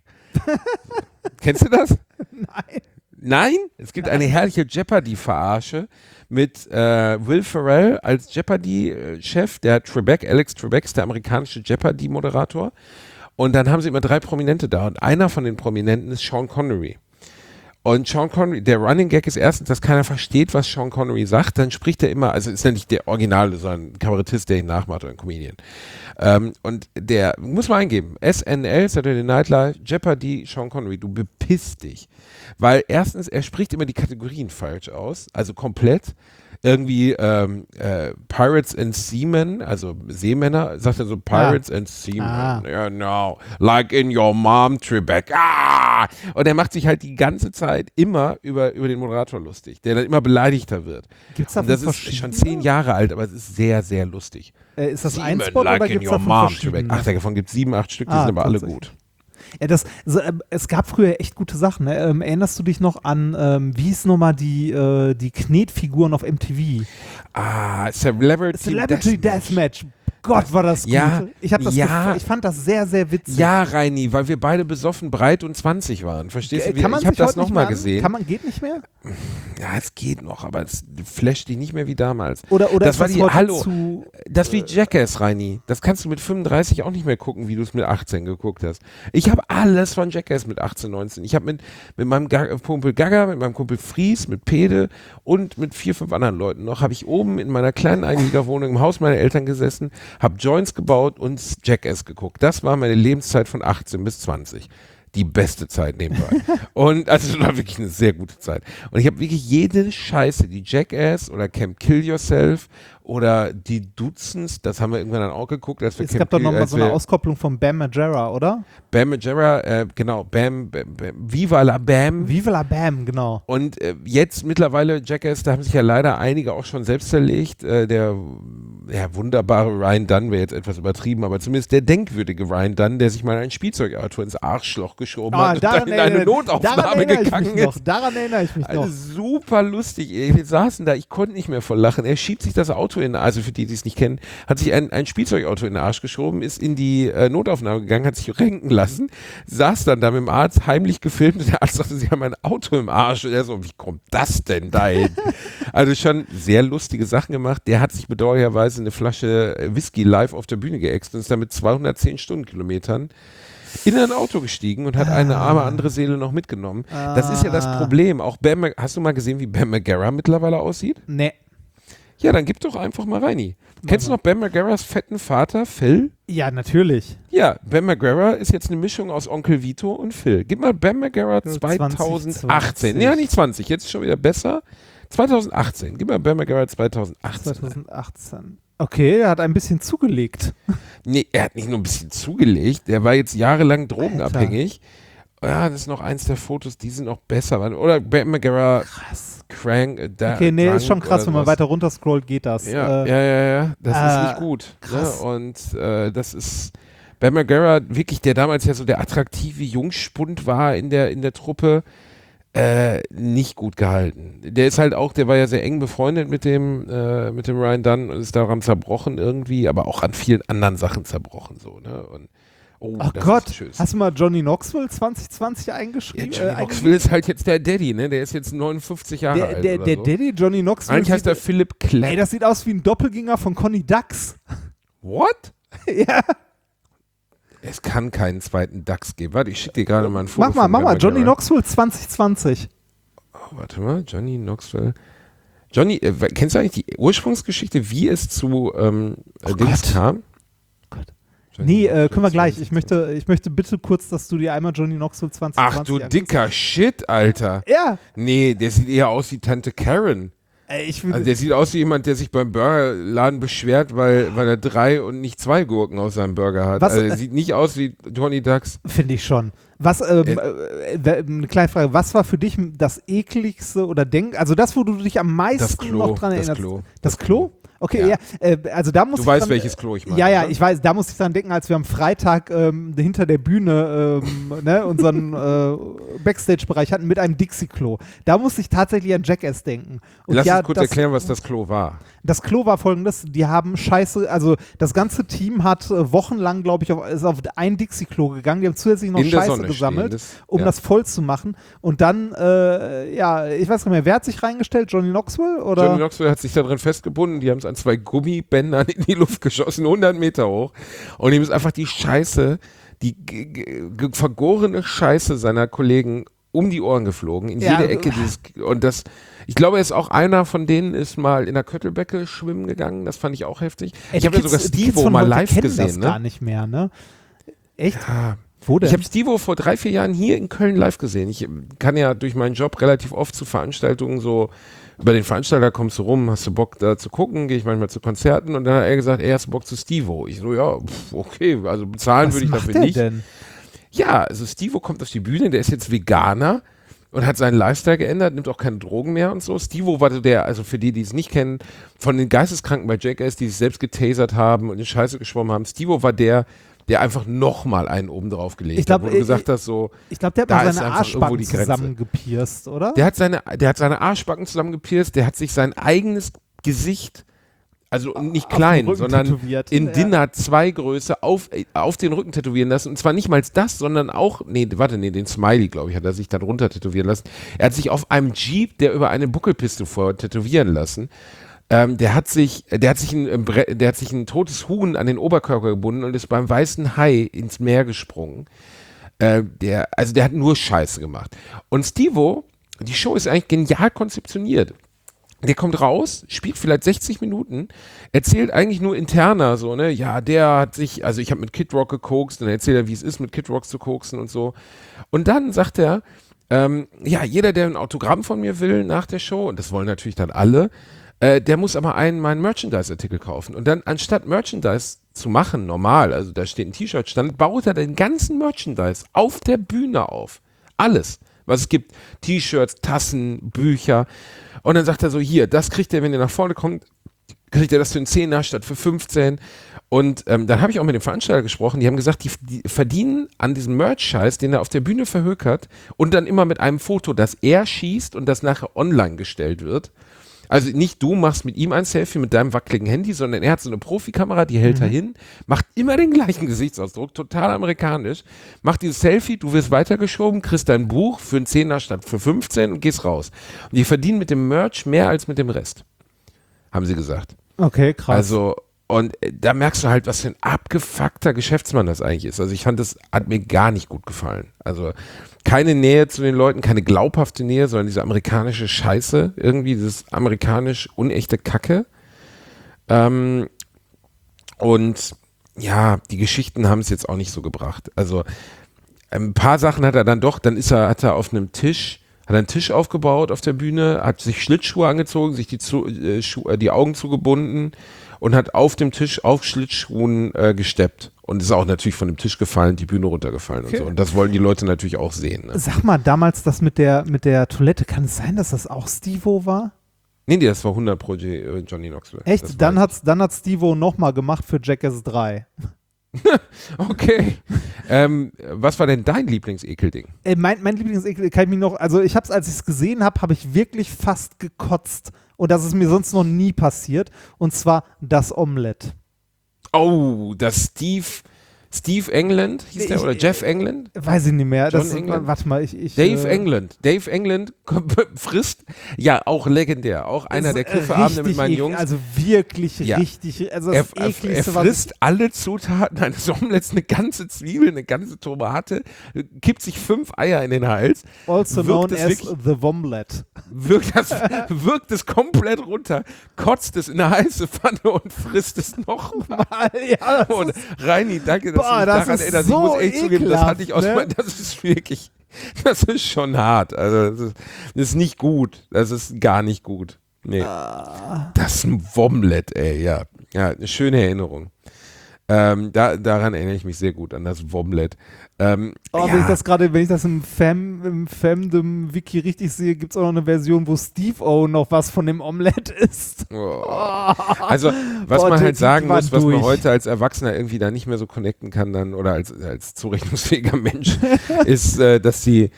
Kennst du das? Nein. Nein? Es gibt eine herrliche Jeopardy-Verarsche mit äh, Will Ferrell als Jeopardy-Chef, der Trebek, Alex Trebek ist der amerikanische Jeopardy-Moderator. Und dann haben sie immer drei Prominente da und einer von den Prominenten ist Sean Connery. Und Sean Connery, der Running Gag ist erstens, dass keiner versteht, was Sean Connery sagt. Dann spricht er immer, also ist ja nicht der Original, sondern ein Kabarettist, der ihn nachmacht oder ein Comedian. Ähm, und der, muss man eingeben, S N L, Saturday Night Live, Jeopardy, Sean Connery, du bepisst dich. Weil erstens, er spricht immer die Kategorien falsch aus, also komplett. Irgendwie ähm, äh, Pirates and Seamen, also Seemänner, sagt er so Pirates and Seamen. Ah. Yeah, no, like in your mom, Trebek. Ah! Und er macht sich halt die ganze Zeit immer über, über den Moderator lustig, der dann immer beleidigter wird. Gibt's Und davon das ist schon verschiedene? zehn Jahre alt, aber es ist sehr, sehr lustig. Äh, ist das Seamen, ein Spot like oder in gibt es your davon mom, Trebek. verschiedene? Ach, davon gibt es sieben, acht Stück, die Ah, sind aber alle tatsächlich. gut. Ja, das, so, ähm, es gab früher echt gute Sachen. Ne? Ähm, erinnerst du dich noch an, ähm, wie hieß nochmal die, äh, die Knetfiguren auf M T V? Ah, Celebrity, Celebrity Deathmatch. Deathmatch. Gott, war das gut. Ja, ich, hab das ja. gef- ich fand das sehr, sehr witzig. Ja, Reini, weil wir beide besoffen, breit und zwanzig waren. Verstehst Äh, du? kann man Ich habe sich das heute nicht nochmal mehr an- gesehen. Kann man, geht nicht mehr? Ja, es geht noch, aber es flasht dich nicht mehr wie damals. Oder, oder das ist war das die, heute hallo, zu... das wie Jackass, Reini. Das kannst du mit fünfunddreißig auch nicht mehr gucken, wie du es mit achtzehn geguckt hast. Ich habe alles von Jackass mit achtzehn, neunzehn. Ich habe mit, mit meinem Ga Kumpel Gaga, mit meinem Kumpel Fries, mit Pede und mit vier, fünf anderen Leuten noch, habe ich oben in meiner kleinen Einliegerwohnung im Haus meiner Eltern gesessen, habe Joints gebaut und Jackass geguckt. Das war meine Lebenszeit von achtzehn bis zwanzig. Die beste Zeit nebenbei. Und also das war wirklich eine sehr gute Zeit. Und ich habe wirklich jede Scheiße, die Jackass oder Camp Kill Yourself oder die Dutzends, das haben wir irgendwann dann auch geguckt, als wir Es Camp gab doch Kill- nochmal als so eine wir- Auskopplung von Bam Margera, oder? Bam Margera, äh, genau, Bam, Bam, Bam, Viva la Bam. Viva la Bam, genau. Und äh, jetzt mittlerweile, Jackass, da haben sich ja leider einige auch schon selbst zerlegt. Äh, der ja, wunderbare Ryan Dunn wäre jetzt etwas übertrieben, aber zumindest der denkwürdige Ryan Dunn, der sich mal ein Spielzeugauto ins Arschloch geschoben Ah, hat und daran dann in eine erinnere- Notaufnahme daran erinnere ich gegangen mich noch. ist. Daran erinnere ich mich Also noch. super lustig. ey. Wir saßen da, ich konnte nicht mehr vor Lachen. Er schiebt sich das Auto in, also für die, die es nicht kennen, hat sich ein, ein Spielzeugauto in den Arsch geschoben, ist in die äh, Notaufnahme gegangen, hat sich renken lassen, saß dann da mit dem Arzt heimlich gefilmt und der Arzt sagte, sie haben ein Auto im Arsch. Und er so, wie kommt das denn dahin? Also schon sehr lustige Sachen gemacht. Der hat sich bedauerlicherweise eine Flasche Whisky live auf der Bühne geäxt und ist damit zweihundertzehn Stundenkilometern in ein Auto gestiegen und hat eine arme andere Seele noch mitgenommen. Das ist ja das Problem. Auch Bam, Mag- hast du mal gesehen, wie Bam Margera mittlerweile aussieht? Nee. Ja, dann gib doch einfach mal rein. Kennst du noch Bam Margeras fetten Vater, Phil? Ja, natürlich. Ja, Bam Margera ist jetzt eine Mischung aus Onkel Vito und Phil. Gib mal Bam Margera zwanzig achtzehn. Ja, nicht zwanzig, jetzt schon wieder besser. zwanzig achtzehn. Gib mal Bam Margera zwanzig achtzehn. zwanzig achtzehn. Okay, er hat ein bisschen zugelegt. Nee, er hat nicht nur ein bisschen zugelegt, er war jetzt jahrelang drogenabhängig. Ja, das ist noch eins der Fotos, die sind noch besser. Oder Bam Margera Crank. Äh, da, Okay, nee, drunk ist schon krass, oder wenn man sowas. weiter runter scrollt, geht das. Ja, Äh, ja, ja, ja, das äh, ist nicht gut. krass. Ne? Und äh, das ist Bam Margera, wirklich, der damals ja so der attraktive Jungspund war in der, in der Truppe, äh, nicht gut gehalten. Der ist halt auch, der war ja sehr eng befreundet mit dem, äh, mit dem Ryan Dunn und ist daran zerbrochen irgendwie, aber auch an vielen anderen Sachen zerbrochen so, ne? Und oh, Oh das Gott, ist tschüss. hast du mal Johnny Knoxville zwanzig zwanzig eingeschrieben? Ja, Johnny äh, Knoxville ist halt jetzt der Daddy, ne? Der ist jetzt neunundfünfzig Jahre der, alt der, oder der so. Daddy Johnny Knoxville. Eigentlich heißt er sieht, Philipp Klemm. ey, das sieht aus wie ein Doppelgänger von Conny Dax. What? Ja. Es kann keinen zweiten Dax geben. Warte, ich schicke dir gerade mal ein Foto. Mach mal, von mach Bam mal, Johnny Margera. Knoxville zwanzig zwanzig. Oh, warte mal, Johnny Knoxville. Johnny, äh, kennst du eigentlich die Ursprungsgeschichte, wie es zu ähm, äh, Dings Gott. kam? Gott. Johnny Nee, äh, Knoxville können wir gleich. zwanzig Ich möchte, ich möchte bitte kurz, dass du dir einmal Johnny Knoxville zwanzig zwanzig Ach du anguckst. dicker Shit, Alter. Ja. Nee, der sieht eher aus wie Tante Karen. Ey, ich will, Also der sieht aus wie jemand, der sich beim Burgerladen beschwert, weil, weil er drei und nicht zwei Gurken auf seinem Burger hat. Was, also der äh, sieht nicht aus wie Johnny Dax. finde ich schon. Was, ähm, äh, äh, eine kleine Frage, was war für dich das ekligste oder denk, also das, wo du dich am meisten Das Klo, noch dran das erinnerst? Klo. Das Klo? Okay, ja. Ja. äh, also da muss Du ich weißt, dran, welches Klo ich meine. Ja, ja, ne? ich weiß, da muss ich dran denken, als wir am Freitag ähm, hinter der Bühne ähm, ne, unseren äh, Backstage-Bereich hatten mit einem Dixie-Klo. Da musste ich tatsächlich an Jackass denken. Und Lass ja, uns kurz das, erklären, was das Klo war. Das Klo war folgendes, die haben Scheiße, also das ganze Team hat äh, wochenlang, glaube ich, auf, ist auf ein Dixie-Klo gegangen, die haben zusätzlich noch In der Scheiße Sonne gesammelt, stehendes, um ja. das voll zu machen und dann, äh, ja, ich weiß nicht mehr, wer hat sich reingestellt, Johnny Knoxville oder? Johnny Knoxville hat sich da drin festgebunden, die haben es an zwei Gummibändern in die Luft geschossen, hundert Meter hoch. Und ihm ist einfach die Scheiße, die g- g- g- vergorene Scheiße seiner Kollegen um die Ohren geflogen, in Ja, jede Ecke dieses, und das, ich glaube, er ist auch einer von denen, ist mal in der Köttelbecke schwimmen gegangen, das fand ich auch heftig. Ey, Ich die habe ja Kids- sogar die Kids Steve-O von mal heute live kennen gesehen, das ne? gar nicht mehr, ne? Echt? Ja. Wo denn? Ich habe Steve-O vor drei, vier Jahren hier in Köln live gesehen. Ich kann ja durch meinen Job relativ oft zu Veranstaltungen so, über den Veranstalter kommst du rum, hast du Bock da zu gucken, gehe ich manchmal zu Konzerten und dann hat er gesagt, er hast du Bock zu Steve-O. Ich so, ja, pf, okay, also bezahlen Was würde ich macht dafür der nicht. denn? Ja, also Steve-O kommt auf die Bühne, der ist jetzt Veganer und hat seinen Lifestyle geändert, nimmt auch keine Drogen mehr und so. Steve-O war so der, also für die, die es nicht kennen, von den Geisteskranken bei Jackass, die sich selbst getasert haben und in Scheiße geschwommen haben, Steve-O war der, der einfach nochmal einen oben drauf gelegt Ich glaub, hat, wo du äh, gesagt hast, so, Ich glaube, der hat Da mal ist seine einfach irgendwo Arschbacken die Grenze. zusammengepierst, oder? der hat seine, der hat seine Arschbacken zusammengepierst, der hat sich sein eigenes Gesicht, also nicht Auf den klein, Rücken sondern tätowiert. in Ja. Dinner zwei Größe auf, äh, auf den Rücken tätowieren lassen. Und zwar nicht mal das, sondern auch, nee, warte, nee, den Smiley, glaube ich, hat er sich dann runter tätowieren lassen. Er hat sich auf einem Jeep, der über eine Buckelpiste fuhr, tätowieren lassen. Ähm, der hat sich, der hat sich ein, äh, Bre- der hat sich ein totes Huhn an den Oberkörper gebunden und ist beim weißen Hai ins Meer gesprungen. Äh, der, also der hat nur Scheiße gemacht. Und Steve-O, die Show ist eigentlich genial konzeptioniert. Der kommt raus, spielt vielleicht sechzig Minuten, erzählt eigentlich nur interner so, ne, ja, der hat sich, also ich habe mit Kid Rock gekokst, und dann erzählt er, wie es ist, mit Kid Rock zu koksen und so. Und dann sagt er, ähm, ja, jeder, der ein Autogramm von mir will nach der Show, und das wollen natürlich dann alle, äh, der muss aber einen meinen Merchandise-Artikel kaufen. Und dann, anstatt Merchandise zu machen, normal, also da steht ein T-Shirt-Stand, baut er den ganzen Merchandise auf der Bühne auf. Alles, was es gibt. T-Shirts, Tassen, Bücher. Und dann sagt er so, hier, das kriegt ihr, wenn ihr nach vorne kommt, kriegt er das für einen Zehner statt für fünfzehn. Und ähm, dann habe ich auch mit dem Veranstalter gesprochen, die haben gesagt, die, die verdienen an diesem Merch-Scheiß, den er auf der Bühne verhökert und dann immer mit einem Foto, das er schießt und das nachher online gestellt wird. Also nicht du machst mit ihm ein Selfie mit deinem wackeligen Handy, sondern er hat so eine Profikamera, die hält Mhm. er hin, macht immer den gleichen Gesichtsausdruck, total amerikanisch, macht dieses Selfie, du wirst weitergeschoben, kriegst dein Buch für einen Zehner statt für fünfzehn und gehst raus. Und die verdienen mit dem Merch mehr als mit dem Rest, haben sie gesagt. Okay, krass. Also, und äh, da merkst du halt, was für ein abgefuckter Geschäftsmann das eigentlich ist. Also ich fand, das hat mir gar nicht gut gefallen. Also keine Nähe zu den Leuten, keine glaubhafte Nähe, sondern diese amerikanische Scheiße, irgendwie dieses amerikanisch unechte Kacke. Ähm, und ja, die Geschichten haben es jetzt auch nicht so gebracht. Also ein paar Sachen hat er dann doch, dann ist er, hat er auf einem Tisch, hat einen Tisch aufgebaut auf der Bühne, hat sich Schlittschuhe angezogen, sich die, zu, äh, Schu- äh, die Augen zugebunden und hat auf dem Tisch auf Schlittschuhen äh, gesteppt. Und ist auch natürlich von dem Tisch gefallen, die Bühne runtergefallen Okay. und so. Und das wollen die Leute natürlich auch sehen. Ne? Sag mal, damals das mit der, mit der Toilette, kann es sein, dass das auch Steve-O war? Nee, nee, das war hundert Pro J, äh, Johnny Knoxville. Das Echt? Dann, war- hat's, dann hat Steve-O nochmal gemacht für Jackass drei. Okay. ähm, was war denn dein Lieblingsekelding? Äh, mein, mein Lieblingsekel kann ich mich noch, also ich hab's, als ich es gesehen habe, habe ich wirklich fast gekotzt. Und das ist mir sonst noch nie passiert. Und zwar das Omelett. Oh, das Steve, Steve England hieß der Ich- oder Jeff England? Weiß ich nicht mehr. John Das, England? warte mal, ich. ich Dave äh, England. Dave England kommt- frisst, ja, auch legendär, auch einer der ist, äh, Kifferabende mit richtig meinen ekel- Jungs. Also wirklich Ja. richtig. Also Er, das er, er ekligste, was frisst alle Zutaten eines Omelettes, eine ganze Zwiebel, eine ganze Tomate, kippt sich fünf Eier in den Hals, ich, also wirkt known es as wirklich- the Womlet. wirkt, das, wirkt es komplett runter, kotzt es in eine heiße Pfanne und frisst es nochmal. ja, das Und ist, Reini, danke, dass Boah, du mich das daran ist erinnerst. so ich muss echt zugeben, das hatte ich aus ekelhaft, meinem, das ist wirklich, das ist schon hart. Also das ist, das ist nicht gut. Das ist gar nicht gut. Nee. Das ist ein Womlet, ey, ja. Ja, eine schöne Erinnerung. Ähm, da, daran erinnere ich mich sehr gut, an das Womlet. Ähm, oh, ja. wenn ich das gerade, wenn ich das im Fam, im Fandom-Wiki richtig sehe, gibt es auch noch eine Version, wo Steve-O noch was von dem Omelett isst. Oh. Also, was Boah, man die- halt die sagen war muss, was man durch. heute als Erwachsener irgendwie da nicht mehr so connecten kann dann oder als, als zurechnungsfähiger Mensch, ist, äh, dass die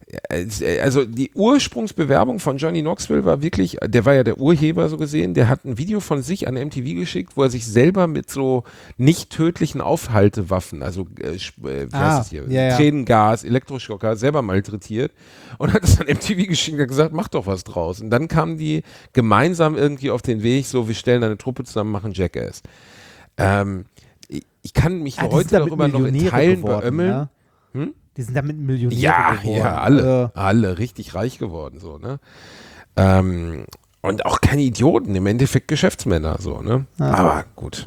äh, also die Ursprungsbewerbung von Johnny Knoxville war wirklich, der war ja der Urheber so gesehen, der hat ein Video von sich an M T V geschickt, wo er sich selber mit so nicht tödlichen Aufhaltewaffen, also äh, sp- äh, wie Ah, heißt das hier, ja, ja. Tränengas, Elektroschocker, selber malträtiert und hat es an M T V geschickt und hat gesagt, mach doch was draus. Und dann kamen die gemeinsam irgendwie auf den Weg, so wir stellen eine Truppe zusammen, machen Jackass. Ähm, ich, ich kann mich Ah, die heute sind damit darüber noch in Millionäre Teilen geworden, beömmeln. ne? Hm? Die sind damit Millionäre Ja, geworden. ja, alle, Also, alle richtig reich geworden, so, ne? Ähm, und auch keine Idioten, im Endeffekt Geschäftsmänner, so, ne? Ja. Aber gut.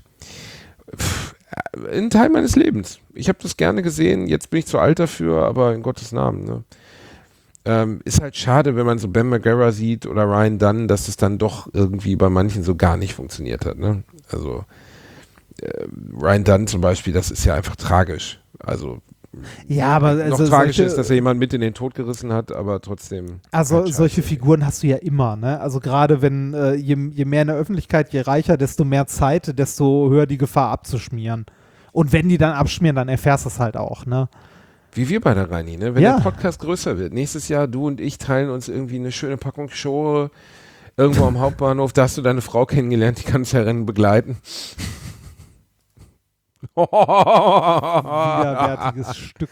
Pff, ein Teil meines Lebens. Ich habe das gerne gesehen, jetzt bin ich zu alt dafür, aber in Gottes Namen, ne? Ähm, ist halt schade, wenn man so Ben McGarrah sieht oder Ryan Dunn, dass es dann doch irgendwie bei manchen so gar nicht funktioniert hat, ne? Also äh, Ryan Dunn zum Beispiel, das ist ja einfach tragisch. Also ja, aber noch also tragisch solche, ist, dass er jemanden mit in den Tod gerissen hat, aber trotzdem. Also halt scheiße. solche Figuren hast du ja immer, ne? Also gerade wenn äh, je, je mehr in der Öffentlichkeit, je reicher, desto mehr Zeit, desto höher die Gefahr abzuschmieren. Und wenn die dann abschmieren, dann erfährst du es halt auch, ne? Wie wir bei der Reini, ne? Wenn Ja. der Podcast größer wird. Nächstes Jahr, du und ich teilen uns irgendwie eine schöne Packung Show irgendwo am Hauptbahnhof. Da hast du deine Frau kennengelernt, die kann uns ja Rennen begleiten. Widerwärtiges Stück.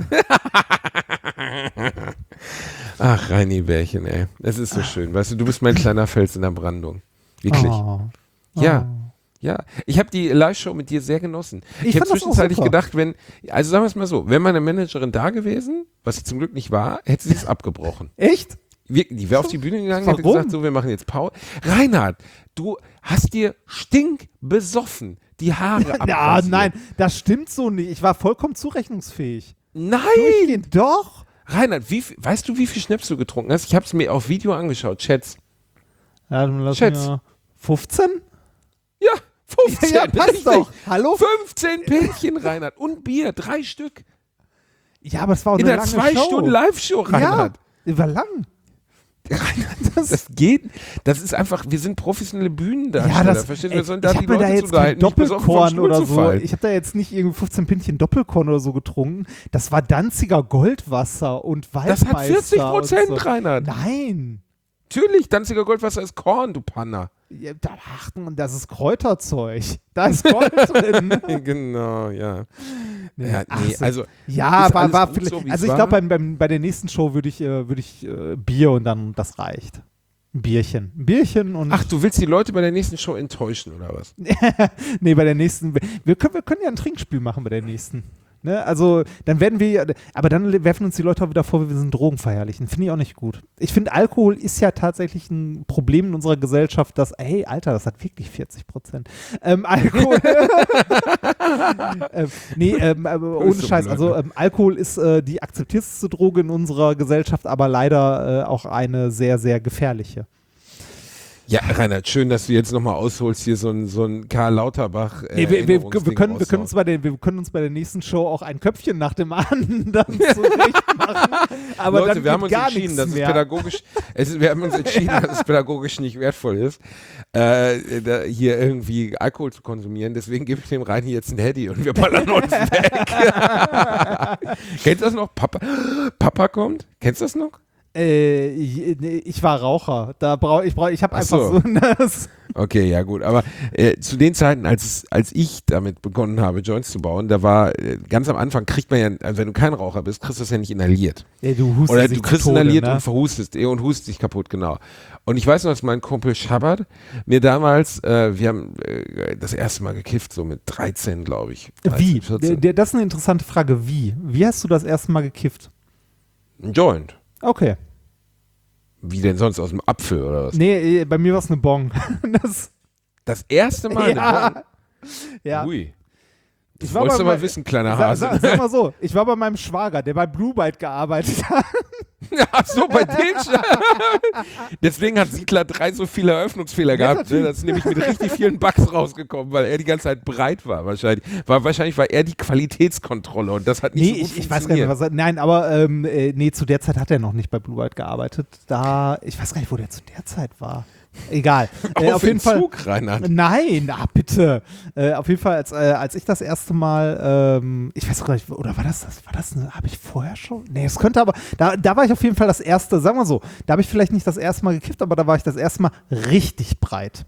Ach, Reini Bärchen, ey. Es ist so schön. Weißt du, du bist mein kleiner Fels in der Brandung. Wirklich. Oh. Ja. Ja, ich habe die Live-Show mit dir sehr genossen. Ich Ich, hätte fand das auch zwischenzeitlich super. gedacht, wenn, also sagen wir es mal so, wäre meine Managerin da gewesen, was sie zum Glück nicht war, hätte sie es abgebrochen. Echt? Wir, die wäre auf die Bühne gegangen, hätte Warum? gesagt, so, wir machen jetzt Pause. Reinhard, du hast dir stinkbesoffen die Haare Ja, abrasiert. nein, das stimmt so nicht. Ich war vollkommen zurechnungsfähig. Nein! Durchgehend, doch. Reinhard, wie, viel- weißt du, wie viel Schnaps du getrunken hast? Ich habe es mir auf Video angeschaut, Chats. Ja, dann lass Schätz. mir fünfzehn? Ja, fünfzehn. Ja, passt richtig. doch. Hallo? fünfzehn Pilchen, Reinhard. Und Bier, drei Stück. Ja, aber es war auch In eine der lange zwei Show. Stunden Live-Show, Reinhard. Ja, war lang. Das, das geht, das ist einfach, wir sind professionelle Bühnendarsteller. Ja, das, Verstehst du, ey, wir sollen da ich die habe mir da Leute jetzt zu kein halten, nicht besoffen vom Doppelkorn Stuhl oder zu so. fallen. Ich habe da jetzt nicht irgendwie fünfzehn Pintchen Doppelkorn oder so getrunken. Das war Danziger Goldwasser und Waldmeister. Das hat vierzig Prozent, so. Reinhard. Nein. Natürlich, Danziger Goldwasser ist Korn, du Panner. Ja, da, ach, das ist Kräuterzeug. Da ist Gold drin. Genau, ja. Nee, Ja, ach nee, so. also Ja, ist war, alles war gut vielleicht, so, wie es also ich war. glaube, beim, beim, bei der nächsten Show würde ich, äh, würd ich äh, Bier und dann das reicht. Ein Bierchen. Ein Bierchen und. Ach, du willst die Leute bei der nächsten Show enttäuschen, oder was? Nee, bei der nächsten. Wir können, wir können ja ein Trinkspiel machen bei der nächsten. Ne? Also, dann werden wir. Aber dann werfen uns die Leute auch wieder vor, wir sind Drogen verherrlichen. Finde ich auch nicht gut. Ich finde, Alkohol ist ja tatsächlich ein Problem in unserer Gesellschaft, dass, hey, Alter, das hat wirklich vierzig Prozent. Ähm, Alkohol. ähm, nee, ähm, aber ohne so Scheiß. blöd, Also, ne? ähm, Alkohol ist äh, die akzeptierteste Droge in unserer Gesellschaft, aber leider äh, auch eine sehr, sehr gefährliche. Ja, Reinhard, schön, dass du jetzt nochmal ausholst, hier so ein, so ein Karl Lauterbach. Äh, Nee, wir, wir, wir, Erinnerungsding können, wir, können uns raushauen. bei der, wir können uns bei der nächsten Show auch ein Köpfchen nach dem anderen zurecht machen. Aber Leute, dann wir haben geht uns gar entschieden, nichts dass es mehr. pädagogisch, es ist, wir haben uns entschieden, dass es pädagogisch nicht wertvoll ist, äh, da, hier irgendwie Alkohol zu konsumieren. Deswegen gebe ich dem Reini jetzt ein Handy und wir ballern uns weg. Kennst du das noch? Papa, Papa kommt? Kennst du das noch? Äh, ich, nee, ich war Raucher. Da brauch, ich brauch, ich habe Ach einfach so. so. Das, Okay, ja gut, aber äh, zu den Zeiten, als, es- als ich damit begonnen habe, Joints zu bauen, da war äh, ganz am Anfang kriegt man ja, also wenn du kein Raucher bist, kriegst du das ja nicht inhaliert. ja, du hustest Oder dich du zu kriegst Tode, inhaliert ne? und verhustest eh, und hust dich kaputt, genau. Und ich weiß noch, dass mein Kumpel Schabbert mir damals, äh, wir haben äh, das erste Mal gekifft, so mit dreizehn, glaube ich. dreizehn, Wie? vierzehn. Der, der, das ist eine interessante Frage. Wie? Wie hast du das erste Mal gekifft? Ein Joint. Okay. Wie denn sonst, aus dem Apfel oder was? Nee, äh, bei mir war es eine Bong. das, Das erste Mal eine ja. Joint? ja. Ui. Ich Das war wolltest bei du mal mein- wissen, kleiner Sag, Hase. sag, sag mal so, ich war bei meinem Schwager, der bei Blue Byte gearbeitet hat. Ach so, bei dem schon. Deswegen hat Siedler drei so viele Eröffnungsfehler gehabt. Ne? natürlich. Das ist nämlich mit richtig vielen Bugs rausgekommen, weil er die ganze Zeit breit war wahrscheinlich. War, wahrscheinlich war er die Qualitätskontrolle und das hat nicht Nee, so gut ich, ich weiß gar nicht, funktioniert. was er, nein, aber ähm, äh, nee, zu der Zeit hat er noch nicht bei Blue Byte gearbeitet. Da, ich weiß gar nicht, wo der zu der Zeit war. Egal. äh, Auf auf jeden Fall. Entzug, Reinhard. Nein, ah, bitte. Äh, auf jeden Fall, als, äh, als ich das erste Mal, ähm, ich weiß gar nicht, oder war das das? War das eine, habe ich vorher schon? Nee, es könnte aber, da, da war ich auf jeden Fall das erste, sagen wir so, da habe ich vielleicht nicht das erste Mal gekifft, aber da war ich das erste Mal richtig breit.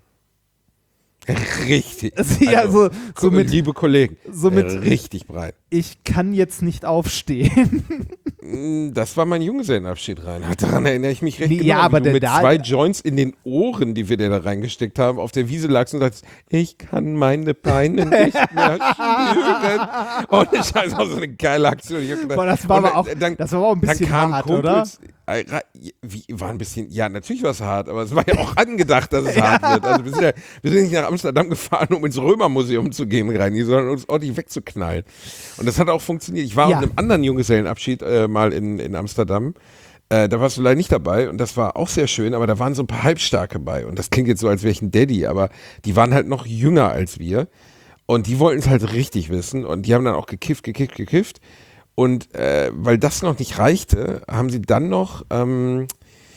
Richtig. Ja, so, so mit, liebe Kollegen, so mit- äh, richtig breit. ich kann jetzt nicht aufstehen. Mm, Das war mein Junggesellenabschied, Reinhard. Daran erinnere ich mich recht Nee, genau, ja, wie aber du der mit da- zwei Joints in den Ohren, die wir dir da reingesteckt haben, auf der Wiese lagst und sagst, ich kann meine Beine nicht mehr spüren. Und das ist so eine geile Aktion. Ich hab gedacht, Boah, das war und aber auch, dann- das war aber auch ein bisschen dann kamen hart, Kumpels, äh, ra- Wie, war ein bisschen, ja, natürlich war es hart, aber es war ja auch angedacht, dass es hart wird. Also wir sind, ja, wir sind nicht nach Amsterdam gefahren, um ins Römermuseum zu gehen, Reini, sondern uns ordentlich wegzuknallen. Und das hat auch funktioniert. Ich war Ja. auf einem anderen Junggesellenabschied äh, mal in, in Amsterdam. Äh, da warst du leider nicht dabei und das war auch sehr schön, aber da waren so ein paar Halbstarke bei. Und das klingt jetzt so, als wäre ich ein Daddy, aber die waren halt noch jünger als wir. Und die wollten es halt richtig wissen und die haben dann auch gekifft, gekifft, gekifft. Und äh, weil das noch nicht reichte, haben sie dann noch ähm,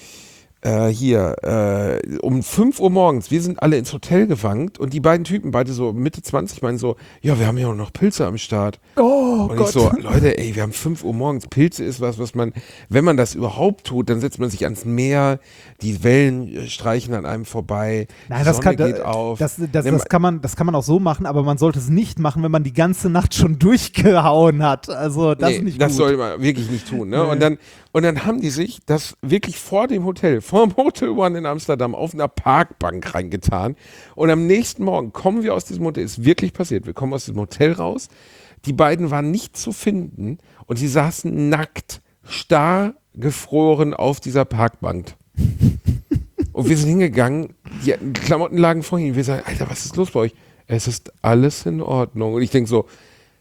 äh, hier äh, um fünf Uhr morgens, wir sind alle ins Hotel gewankt und die beiden Typen, beide so Mitte zwanzig, meinen so, ja, wir haben ja auch noch Pilze am Start. Oh Und ich so, Leute, ey, wir haben fünf Uhr morgens. Pilze ist was, was man, wenn man das überhaupt tut, dann setzt man sich ans Meer, die Wellen äh, streichen an einem vorbei, Nein, die das Sonne kann, geht auf. das, das, Nimm- das, kann man, das kann man auch so machen, aber man sollte es nicht machen, wenn man die ganze Nacht schon durchgehauen hat. Also das nee, ist nicht das gut. soll man wirklich nicht tun. Ne? Nee. Und, dann, und dann haben die sich das wirklich vor dem Hotel, vor dem Hotel One in Amsterdam auf einer Parkbank reingetan. Und am nächsten Morgen kommen wir aus diesem Hotel, ist wirklich passiert, wir kommen aus diesem Hotel raus, die beiden waren nicht zu finden und sie saßen nackt, starr gefroren auf dieser Parkbank. Und wir sind hingegangen, die Klamotten lagen vor ihnen, wir sagen, Alter, was ist los bei euch? Es ist alles in Ordnung. Und ich denke so,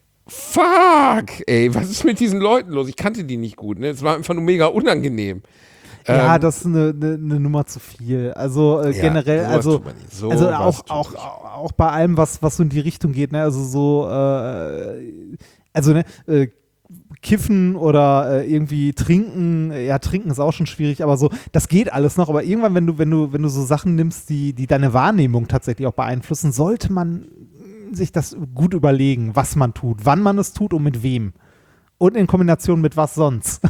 fuck, ey, was ist mit diesen Leuten los? Ich kannte die nicht gut, ne? Es war einfach nur mega unangenehm. Ja, Ähm, das ist eine, eine, eine Nummer zu viel. Also äh, Ja, generell, sowas also, tut man nicht. So also was auch, tut auch, man nicht. auch bei allem, was, was so in die Richtung geht, ne? Also so, äh, also ne, äh, Kiffen oder äh, irgendwie trinken, ja, trinken ist auch schon schwierig, aber so, das geht alles noch, aber irgendwann, wenn du, wenn du, wenn du so Sachen nimmst, die, die deine Wahrnehmung tatsächlich auch beeinflussen, sollte man sich das gut überlegen, was man tut, wann man es tut und mit wem. Und in Kombination mit was sonst.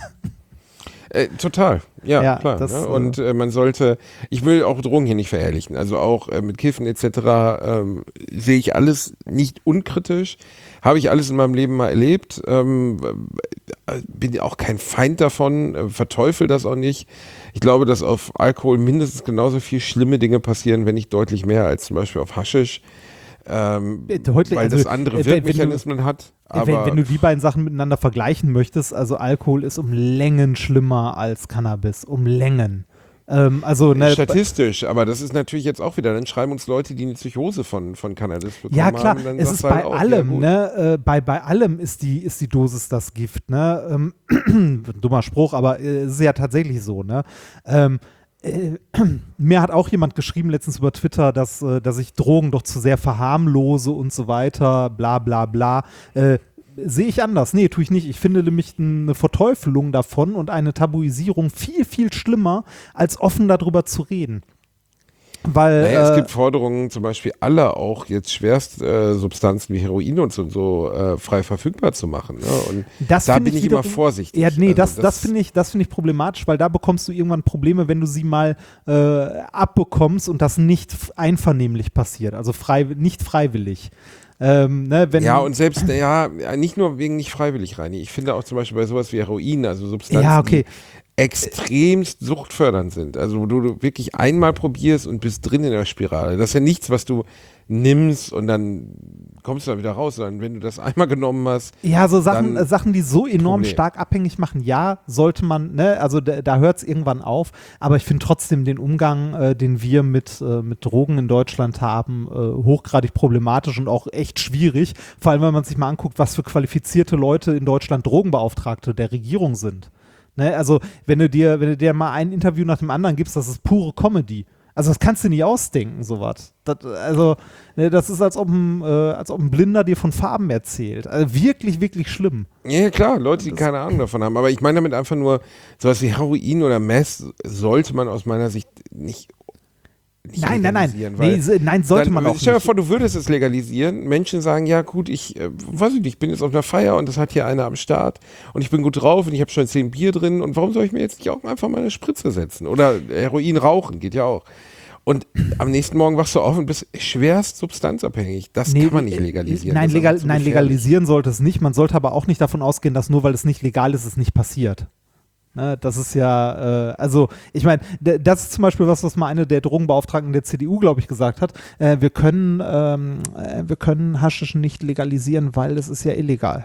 Äh, total, ja, Ja, klar. das, Ne? Und äh, man sollte, ich will auch Drogen hier nicht verherrlichen, also auch äh, mit Kiffen et cetera ähm, sehe ich alles nicht unkritisch, habe ich alles in meinem Leben mal erlebt, ähm, äh, bin auch kein Feind davon, äh, verteufel das auch nicht. Ich glaube, dass auf Alkohol mindestens genauso viel schlimme Dinge passieren, wenn nicht deutlich mehr als zum Beispiel auf Haschisch. Ähm, Heute, weil also, das andere äh, wenn- wenn du- Wirkmechanismen hat. Aber wenn, wenn du die beiden Sachen miteinander vergleichen möchtest, also Alkohol ist um Längen schlimmer als Cannabis, um Längen. Ähm, also ne, statistisch, aber das ist natürlich jetzt auch wieder, dann schreiben uns Leute, die eine Psychose von, von Cannabis bekommen ja klar, haben. Dann es sagst ist du bei halt auch, ja, allem, gut. ne, äh, bei, bei allem ist die, ist die Dosis das Gift, ne, ähm, dummer Spruch, aber äh, es ist ja tatsächlich so, ne, ähm, äh, mir hat auch jemand geschrieben letztens über Twitter, dass, äh, dass ich Drogen doch zu sehr verharmlose und so weiter, bla bla bla, äh, sehe ich anders. Nee, tue ich nicht. Ich finde nämlich eine Verteufelung davon und eine Tabuisierung viel, viel schlimmer, als offen darüber zu reden. Weil, Naja, äh, es gibt Forderungen, zum Beispiel alle auch jetzt Schwerstsubstanzen äh, Substanzen wie Heroin und so, so äh, frei verfügbar zu machen. Ne? Und Das da find bin ich wiederum- immer vorsichtig. Ja, nee, Also das, das, finde ich, das finde ich problematisch, weil da bekommst du irgendwann Probleme, wenn du sie mal äh, abbekommst und das nicht f- einvernehmlich passiert, also frei, nicht freiwillig. Ähm, ne, wenn, Ja, und selbst, ja, nicht nur wegen nicht freiwillig, Reini. Ich finde auch zum Beispiel bei sowas wie Heroin, also Substanzen, Ja, okay. die extremst suchtfördernd sind. Also wo du wirklich einmal probierst und bist drin in der Spirale. Das ist ja nichts, was du nimmst und dann kommst du da wieder raus, sondern wenn du das einmal genommen hast. Ja, so Sachen, dann äh, Sachen, die so enorm Problem. stark abhängig machen, ja, sollte man, ne, also da, da hört es irgendwann auf, aber ich finde trotzdem den Umgang, äh, den wir mit, äh, mit Drogen in Deutschland haben, äh, hochgradig problematisch und auch echt schwierig, vor allem wenn man sich mal anguckt, was für qualifizierte Leute in Deutschland Drogenbeauftragte der Regierung sind. Ne, also wenn du dir, wenn du dir mal ein Interview nach dem anderen gibst, das ist pure Comedy. Also das kannst du nicht ausdenken, sowas. Das, also, ne, das ist, als ob, ein, äh, als ob ein Blinder dir von Farben erzählt. Also wirklich, wirklich schlimm. Ja, klar, Leute, die keine Ahnung davon haben. Aber ich meine damit einfach nur, sowas wie Heroin oder Meth sollte man aus meiner Sicht nicht, nicht Nein, nein, nein. legalisieren, Nee, weil so- nein, sollte dann, man auch Stell dir nicht. vor, du würdest es legalisieren. Menschen sagen, ja gut, ich äh, weiß ich nicht, ich bin jetzt auf einer Feier und das hat hier einer am Start und ich bin gut drauf und ich habe schon zehn Bier drin und warum soll ich mir jetzt nicht auch einfach mal eine Spritze setzen? Oder Heroin rauchen, geht ja auch. Und am nächsten Morgen wachst du auf und bist schwerst substanzabhängig. Das Nee, kann man nicht äh, legalisieren. Nein, Das ist legal, einfach zu nein gefährlich. legalisieren sollte es nicht. Man sollte aber auch nicht davon ausgehen, dass nur weil es nicht legal ist, es nicht passiert. Ne, das ist ja, äh, also ich meine, d- das ist zum Beispiel was, was mal eine der Drogenbeauftragten der C D U, glaube ich, gesagt hat. Äh, wir können, ähm, äh, wir können Haschisch nicht legalisieren, weil es ist ja illegal.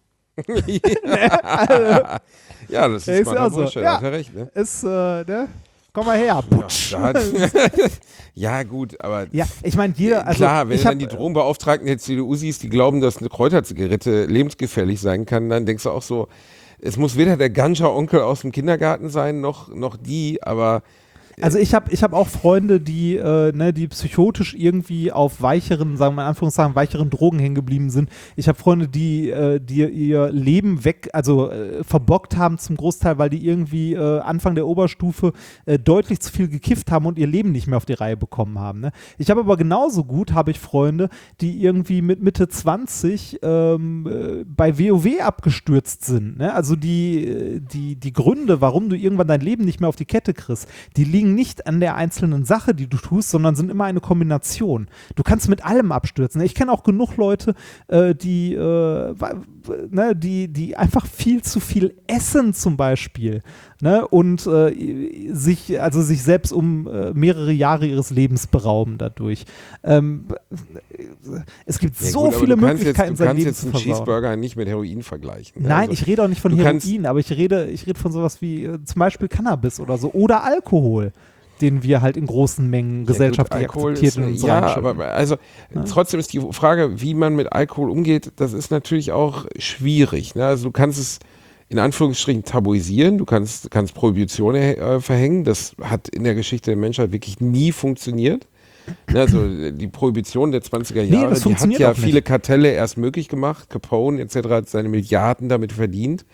Ja, das Ja, ist ist mal ja so. Bullshit, Ja. hat er recht, ne? Ist, äh, ne? Komm mal her. Putsch. Ja, da hat, ja gut, aber Ja, ich meine, jeder, also klar, wenn ich du hab, dann die Drogenbeauftragten der C D U siehst, die glauben, dass eine Kräuterzigarette lebensgefährlich sein kann, dann denkst du auch so, es muss weder der Ganja-Onkel aus dem Kindergarten sein, noch, noch die, aber Also ich habe ich hab auch Freunde, die, äh, ne, die psychotisch irgendwie auf weicheren, sagen wir in Anführungszeichen, weicheren Drogen hängen geblieben sind. Ich habe Freunde, die, äh, die ihr Leben weg, also äh, verbockt haben zum Großteil, weil die irgendwie äh, Anfang der Oberstufe äh, deutlich zu viel gekifft haben und ihr Leben nicht mehr auf die Reihe bekommen haben. Ne? Ich habe aber genauso gut, habe ich Freunde, die irgendwie mit Mitte zwanzig ähm, äh, bei WoW abgestürzt sind. Ne? Also die, äh, die, die Gründe, warum du irgendwann dein Leben nicht mehr auf die Kette kriegst, die liegen nicht an der einzelnen Sache, die du tust, sondern sind immer eine Kombination. Du kannst mit allem abstürzen. Ich kenne auch genug Leute, äh, die, äh, wa- w- ne, die, die einfach viel zu viel essen zum Beispiel, ne, und äh, sich, also sich selbst um äh, mehrere Jahre ihres Lebens berauben dadurch. Ähm, es gibt ja, so gut, aber viele du kannst Möglichkeiten, jetzt, sein du kannst Leben jetzt zu einen versauen. Cheeseburger nicht mit Heroin vergleichen. ne? Nein, Also, ich rede auch nicht von du kannst- Heroin, aber ich rede, ich rede von sowas wie äh, zum Beispiel Cannabis oder so oder Alkohol, den wir halt in großen Mengen gesellschaftlich ja, gut, Alkohol akzeptiert ist, und ja, reinschütten. aber also trotzdem ist die Frage, wie man mit Alkohol umgeht, das ist natürlich auch schwierig. Ne? Also du kannst es in Anführungsstrichen tabuisieren, du kannst, kannst Prohibitionen äh, verhängen, das hat in der Geschichte der Menschheit wirklich nie funktioniert. Ne, also die Prohibition der zwanziger Nee, Jahre, das die hat funktioniert ja auch nicht. viele Kartelle erst möglich gemacht. Capone et cetera hat seine Milliarden damit verdient,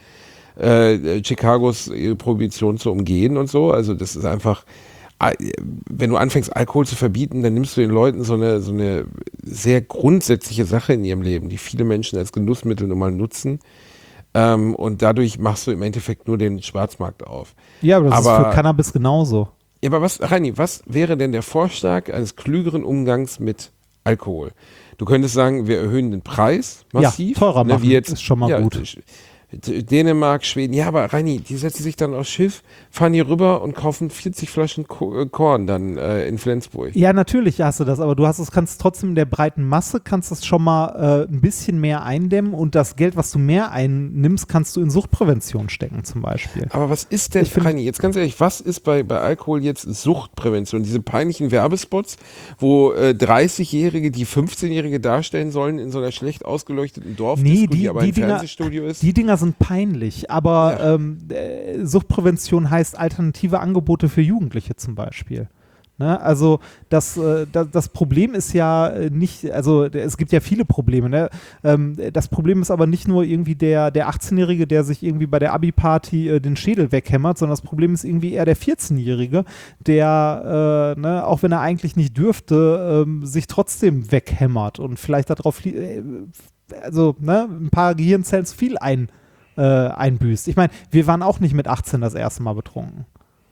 äh, Chicagos äh, Prohibition zu umgehen und so. Also das ist einfach, äh, wenn du anfängst, Alkohol zu verbieten, dann nimmst du den Leuten so eine, so eine sehr grundsätzliche Sache in ihrem Leben, die viele Menschen als Genussmittel nun mal nutzen. Ähm, und dadurch machst du im Endeffekt nur den Schwarzmarkt auf. Ja, aber das Aber- ist für Cannabis genauso. Ja, aber was, Reini, was wäre denn der Vorschlag eines klügeren Umgangs mit Alkohol? Du könntest sagen, wir erhöhen den Preis massiv. Ja, teurer ne, machen wie jetzt, ist schon mal ja, gut. D- Dänemark, Schweden, ja, aber Reini, die setzen sich dann aufs Schiff, fahren hier rüber und kaufen vierzig Flaschen Ko- äh, Korn dann äh, in Flensburg. Ja, natürlich hast du das, aber du hast es, kannst trotzdem in der breiten Masse, kannst es schon mal äh, ein bisschen mehr eindämmen und das Geld, was du mehr einnimmst, kannst du in Suchtprävention stecken zum Beispiel. Aber was ist denn, Ich find- Reini, jetzt ganz ehrlich, was ist bei, bei Alkohol jetzt Suchtprävention? Diese peinlichen Werbespots, wo äh, dreißigjährige, die fünfzehnjährige darstellen sollen in so einer schlecht ausgeleuchteten Dorfdisco, Nee, die, die, aber die, ein Dinger, Fernsehstudio ist. die Dinger sind peinlich, aber Ja. ähm, äh, Suchtprävention heißt alternative Angebote für Jugendliche zum Beispiel. Ne? Also das, äh, das, das Problem ist ja äh, nicht, also d- es gibt ja viele Probleme. Ne? Ähm, das Problem ist aber nicht nur irgendwie der, der achtzehnjährige, der sich irgendwie bei der Abi-Party äh, den Schädel weghämmert, sondern das Problem ist irgendwie eher der vierzehnjährige, der, äh, ne, auch wenn er eigentlich nicht dürfte, ähm, sich trotzdem weghämmert und vielleicht darauf, li- äh, also ne, ein paar Gehirnzellen zu viel ein, äh, einbüßt. Ich meine, wir waren auch nicht mit achtzehn das erste Mal betrunken.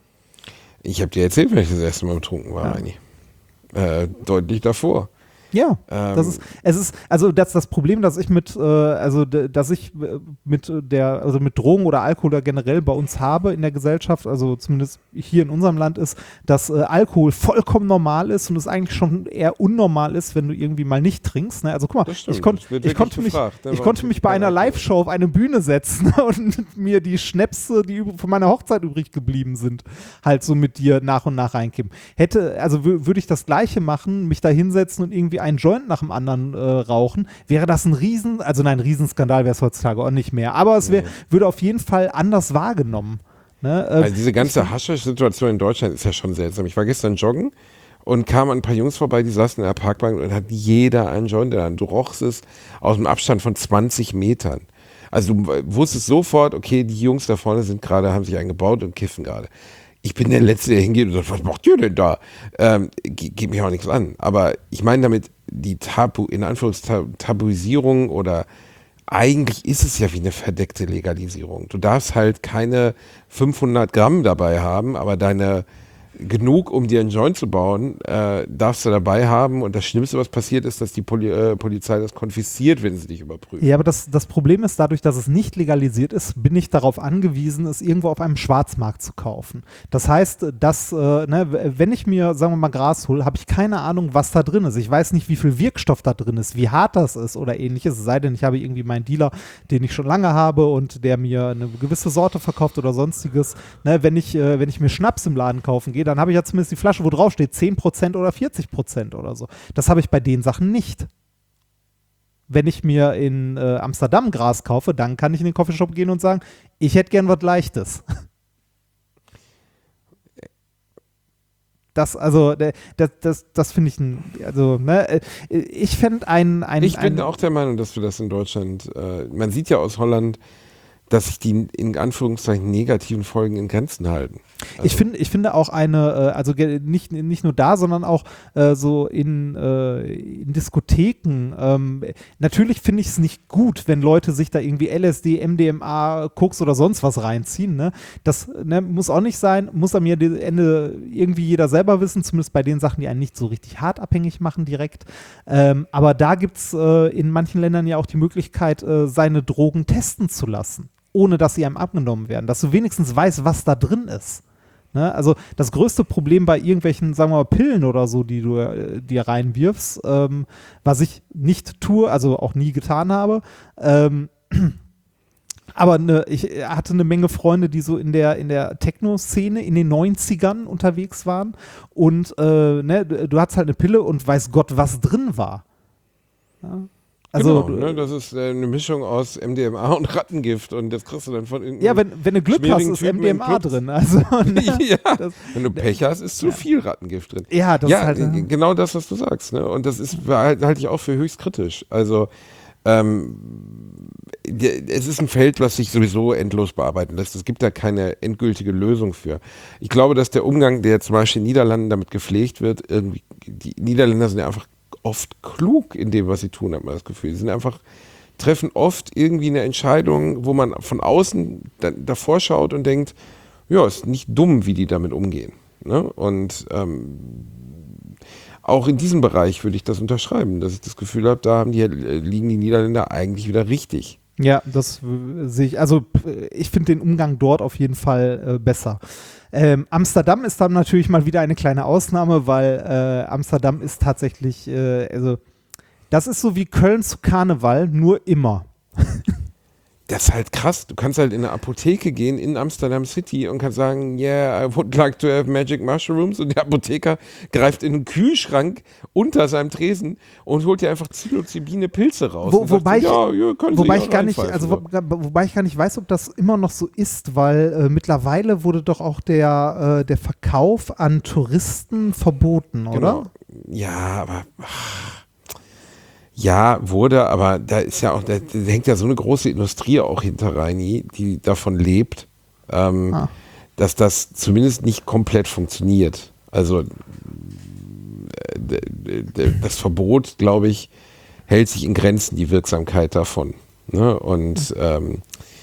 Ich habe dir erzählt, wenn ich das erste Mal betrunken war, Ja. Reini. Äh, deutlich davor. Ja, Ähm, das ist, es ist, also das, das Problem, dass ich mit, äh, also d- dass ich äh, mit der, also mit Drogen oder Alkohol oder generell bei uns habe in der Gesellschaft, also zumindest hier in unserem Land ist, dass äh, Alkohol vollkommen normal ist und es eigentlich schon eher unnormal ist, wenn du irgendwie mal nicht trinkst. Ne? Also guck mal, Das stimmt, ich, konnt, das wird ich wirklich konnte mich, gefragt, ne? ich Warum konnte trinkt mich bei keiner einer Alkohol? Live-Show auf eine Bühne setzen und mir die Schnäpse, die üb- von meiner Hochzeit übrig geblieben sind, halt so mit dir nach und nach reinkippen. Hätte, also wü- würde ich das Gleiche machen, mich da hinsetzen und irgendwie einen Joint nach dem anderen äh, rauchen, wäre das ein Riesen, also nein, Riesenskandal wäre es heutzutage auch nicht mehr, aber es wär, würde auf jeden Fall anders wahrgenommen. Ne? Ähm, Also diese ganze Haschisch-Situation in Deutschland ist ja schon seltsam. Ich war gestern joggen und kam an ein paar Jungs vorbei, die saßen in der Parkbank und hat jeder einen Joint in der Hand. Du rochst es aus dem Abstand von zwanzig Metern. Also du wusstest sofort, okay, die Jungs da vorne sind gerade, haben sich eingebaut und kiffen gerade. Ich bin der Letzte, der hingeht und sagt, was macht ihr denn da? Ähm, ge- geht mich auch nichts an. Aber ich meine damit die Tabu, in Anführungszeichen Tabuisierung oder eigentlich ist es ja wie eine verdeckte Legalisierung. Du darfst halt keine fünfhundert Gramm dabei haben, aber deine genug, um dir einen Joint zu bauen, äh, darfst du dabei haben. Und das Schlimmste, was passiert, ist, dass die Poli äh, Polizei das konfisziert, wenn sie dich überprüft. Ja, aber das, das Problem ist, dadurch, dass es nicht legalisiert ist, bin ich darauf angewiesen, es irgendwo auf einem Schwarzmarkt zu kaufen. Das heißt, dass, äh, ne, w- wenn ich mir, sagen wir mal, Gras hole, habe ich keine Ahnung, was da drin ist. Ich weiß nicht, wie viel Wirkstoff da drin ist, wie hart das ist oder ähnliches. Es sei denn, ich habe irgendwie meinen Dealer, den ich schon lange habe und der mir eine gewisse Sorte verkauft oder sonstiges. Ne, wenn ich, äh, wenn ich mir Schnaps im Laden kaufen gehe, dann habe ich ja zumindest die Flasche, wo drauf steht, zehn Prozent oder vierzig Prozent oder so. Das habe ich bei den Sachen nicht. Wenn ich mir in äh, Amsterdam Gras kaufe, dann kann ich in den Coffeeshop gehen und sagen, ich hätte gern was Leichtes. Das, also, äh, das, das, das finde ich ein, also, ne, äh, ich fände ein, ein, Ich bin ein auch der Meinung, dass wir das in Deutschland, äh, man sieht ja aus Holland, dass sich die in Anführungszeichen negativen Folgen in Grenzen halten. Also, Ich finde, ich finde auch eine, äh, also ge- nicht, nicht nur da, sondern auch äh, so in, äh, in Diskotheken. Ähm, natürlich finde ich es nicht gut, wenn Leute sich da irgendwie L S D, M D M A, Koks oder sonst was reinziehen. Ne? Das ne, muss auch nicht sein, muss am Ende irgendwie jeder selber wissen, zumindest bei den Sachen, die einen nicht so richtig hart abhängig machen direkt. Ähm, aber da gibt es äh, in manchen Ländern ja auch die Möglichkeit, äh, seine Drogen testen zu lassen, ohne dass sie einem abgenommen werden, dass du wenigstens weißt, was da drin ist. Ne? Also das größte Problem bei irgendwelchen, sagen wir mal, Pillen oder so, die du äh, dir reinwirfst, ähm, was ich nicht tue, also auch nie getan habe, ähm, aber ne, ich hatte eine Menge Freunde, die so in der, in der Techno-Szene in den neunzigern unterwegs waren und äh, ne, du, du hattest halt eine Pille und weiß Gott, was drin war. Ja? Also, genau, ne, das ist äh, eine Mischung aus M D M A und Rattengift und das kriegst du dann von irgendeinem ja, wenn, wenn du Glück hast, schmierigen ist Typen M D M im A Club. drin. Also, ne, ja, das, wenn du Pech hast, ist zu viel Rattengift drin. ja, das ja, ist halt. äh, äh, genau das, was du sagst. Ne? Und das ist halt, halte ich auch für höchst kritisch. Also ähm, der- es ist ein Feld, was sich sowieso endlos bearbeiten lässt. Es gibt da keine endgültige Lösung für. Ich glaube, dass der Umgang, der zum Beispiel in den Niederlanden damit gepflegt wird, irgendwie, die Niederländer sind ja einfach oft klug in dem, was sie tun, hat man das Gefühl. Sie sind einfach, treffen oft irgendwie eine Entscheidung, wo man von außen da, davor schaut und denkt, ja, ist nicht dumm, wie die damit umgehen. Ne? Und ähm, auch in diesem Bereich würde ich das unterschreiben, dass ich das Gefühl habe, da haben die, äh, liegen die Niederländer eigentlich wieder richtig. Ja, das äh, sehe ich. Also äh, ich finde den Umgang dort auf jeden Fall äh, besser. Ähm, Amsterdam ist dann natürlich mal wieder eine kleine Ausnahme, weil äh, Amsterdam ist tatsächlich, äh, also das ist so wie Köln zu Karneval, nur immer. Das ist halt krass. Du kannst halt in eine Apotheke gehen in Amsterdam City und kannst sagen, yeah, I would like to have magic mushrooms. Und der Apotheker greift in den Kühlschrank unter seinem Tresen und holt dir einfach Psilocybine Pilze raus. Wo, und sagt, wobei ich, ja, ja, können Sie wobei ja ich gar nicht, reinpfeifen, also so. wo, wobei ich gar nicht weiß, ob das immer noch so ist, weil äh, mittlerweile wurde doch auch der, äh, der Verkauf an Touristen verboten, oder? Genau. Ja, aber ach, ja, wurde, aber da ist ja auch, da, da hängt ja so eine große Industrie auch hinter Reini, die davon lebt, ähm, Ah. dass das zumindest nicht komplett funktioniert. Also äh, d- d- das Verbot, glaube ich, hält sich in Grenzen, die Wirksamkeit davon. Ne? Und ähm,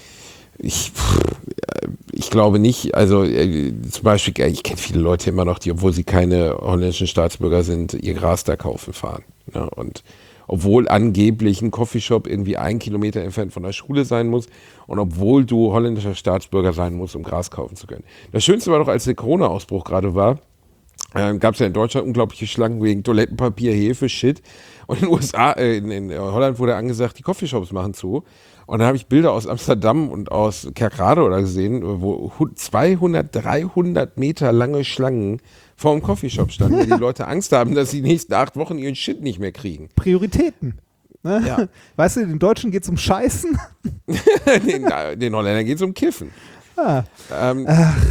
ich, pff, äh, ich glaube nicht, also äh, zum Beispiel, äh, ich kenne viele Leute immer noch, die, obwohl sie keine holländischen Staatsbürger sind, ihr Gras da kaufen fahren. Ne? Und obwohl angeblich ein Coffeeshop irgendwie ein Kilometer entfernt von der Schule sein muss und obwohl du holländischer Staatsbürger sein musst, um Gras kaufen zu können. Das Schönste war doch, als der Corona-Ausbruch gerade war, äh, gab es ja in Deutschland unglaubliche Schlangen wegen Toilettenpapier, Hefe, Shit. Und in den U S A, äh, in, in Holland wurde angesagt, die Coffeeshops machen zu. Und dann habe ich Bilder aus Amsterdam und aus Kerkrade oder gesehen, wo hu- zweihundert, dreihundert Meter lange Schlangen vor dem Coffeeshop standen, weil die Leute Angst haben, dass sie die nächsten acht Wochen ihren Shit nicht mehr kriegen. Prioritäten. Ne? Ja. Weißt du, den Deutschen geht es um Scheißen. den, den Holländern geht es um Kiffen. Ah. Ähm,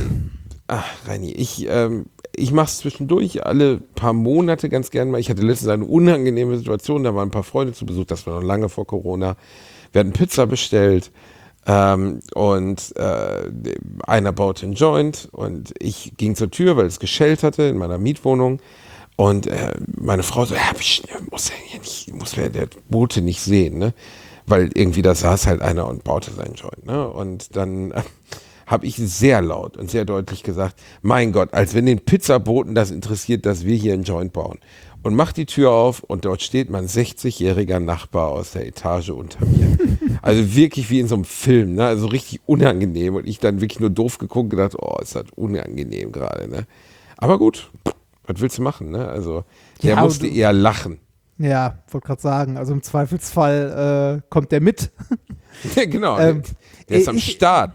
ach, Reini, ich, ähm, ich mache es zwischendurch alle paar Monate ganz gern mal. Ich hatte letztens eine unangenehme Situation, da waren ein paar Freunde zu Besuch, das war noch lange vor Corona. Wir hatten Pizza bestellt ähm, und äh, einer baute einen Joint und ich ging zur Tür, weil es geschellt hatte in meiner Mietwohnung. Und äh, meine Frau so, ja, ich muss ja hier nicht, muss ja der Bote nicht sehen, ne? Weil irgendwie da saß halt einer und baute seinen Joint, ne? Und dann äh, habe ich sehr laut und sehr deutlich gesagt, mein Gott, als wenn den Pizzaboten das interessiert, dass wir hier einen Joint bauen. Und mach die Tür auf und dort steht mein sechzigjähriger Nachbar aus der Etage unter mir. Also wirklich wie in so einem Film, ne? Also richtig unangenehm. Und ich dann wirklich nur doof geguckt und gedacht, oh, ist das unangenehm gerade, ne? Aber gut, was willst du machen, ne? Also der Ja, musste und- eher lachen. Ja, wollte gerade sagen, also im Zweifelsfall äh, kommt der mit. Ja, genau, Ähm, der ist am ich- Start.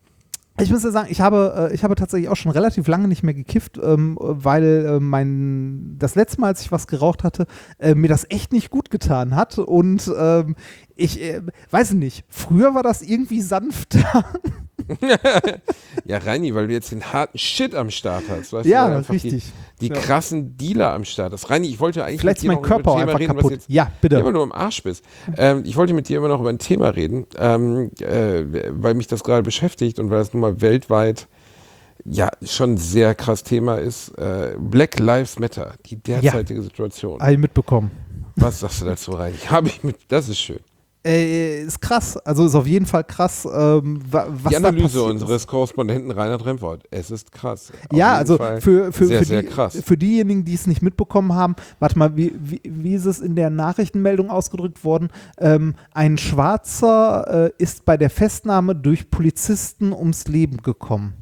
Ich muss ja sagen, ich habe, äh, ich habe tatsächlich auch schon relativ lange nicht mehr gekifft, ähm, weil äh, mein das letzte Mal, als ich was geraucht hatte, äh, mir das echt nicht gut getan hat. Und ähm, ich äh, weiß nicht, früher war das irgendwie sanfter. Ja, Reini, weil du jetzt den harten Shit am Start hast. Weißt Ja, du, einfach richtig. Die, die Ja. krassen Dealer am Start hast. Reini, ich wollte eigentlich Vielleicht ist mit dir mein noch über Körper ein auch Thema einfach reden, was kaputt. jetzt Ja, bitte. immer nur im Arsch bist. Ähm, ich wollte mit dir immer noch über ein Thema reden, ähm, äh, weil mich das gerade beschäftigt und weil das nun mal weltweit ja schon ein sehr krass Thema ist. Äh, Black Lives Matter, die derzeitige Situation. Habe ich mitbekommen. Was sagst du dazu, Reini? Habe ich mit, das ist schön. Äh, ist krass, also ist auf jeden Fall krass, ähm, wa was Die da Analyse passiert ist. unseres Korrespondenten Reinhard Remford. Es ist krass. Auf Ja, jeden also Fall für, für, sehr, für, sehr die, krass. für diejenigen, die es nicht mitbekommen haben, warte mal, wie, wie, wie ist es in der Nachrichtenmeldung ausgedrückt worden? Ähm, ein Schwarzer äh, ist bei der Festnahme durch Polizisten ums Leben gekommen.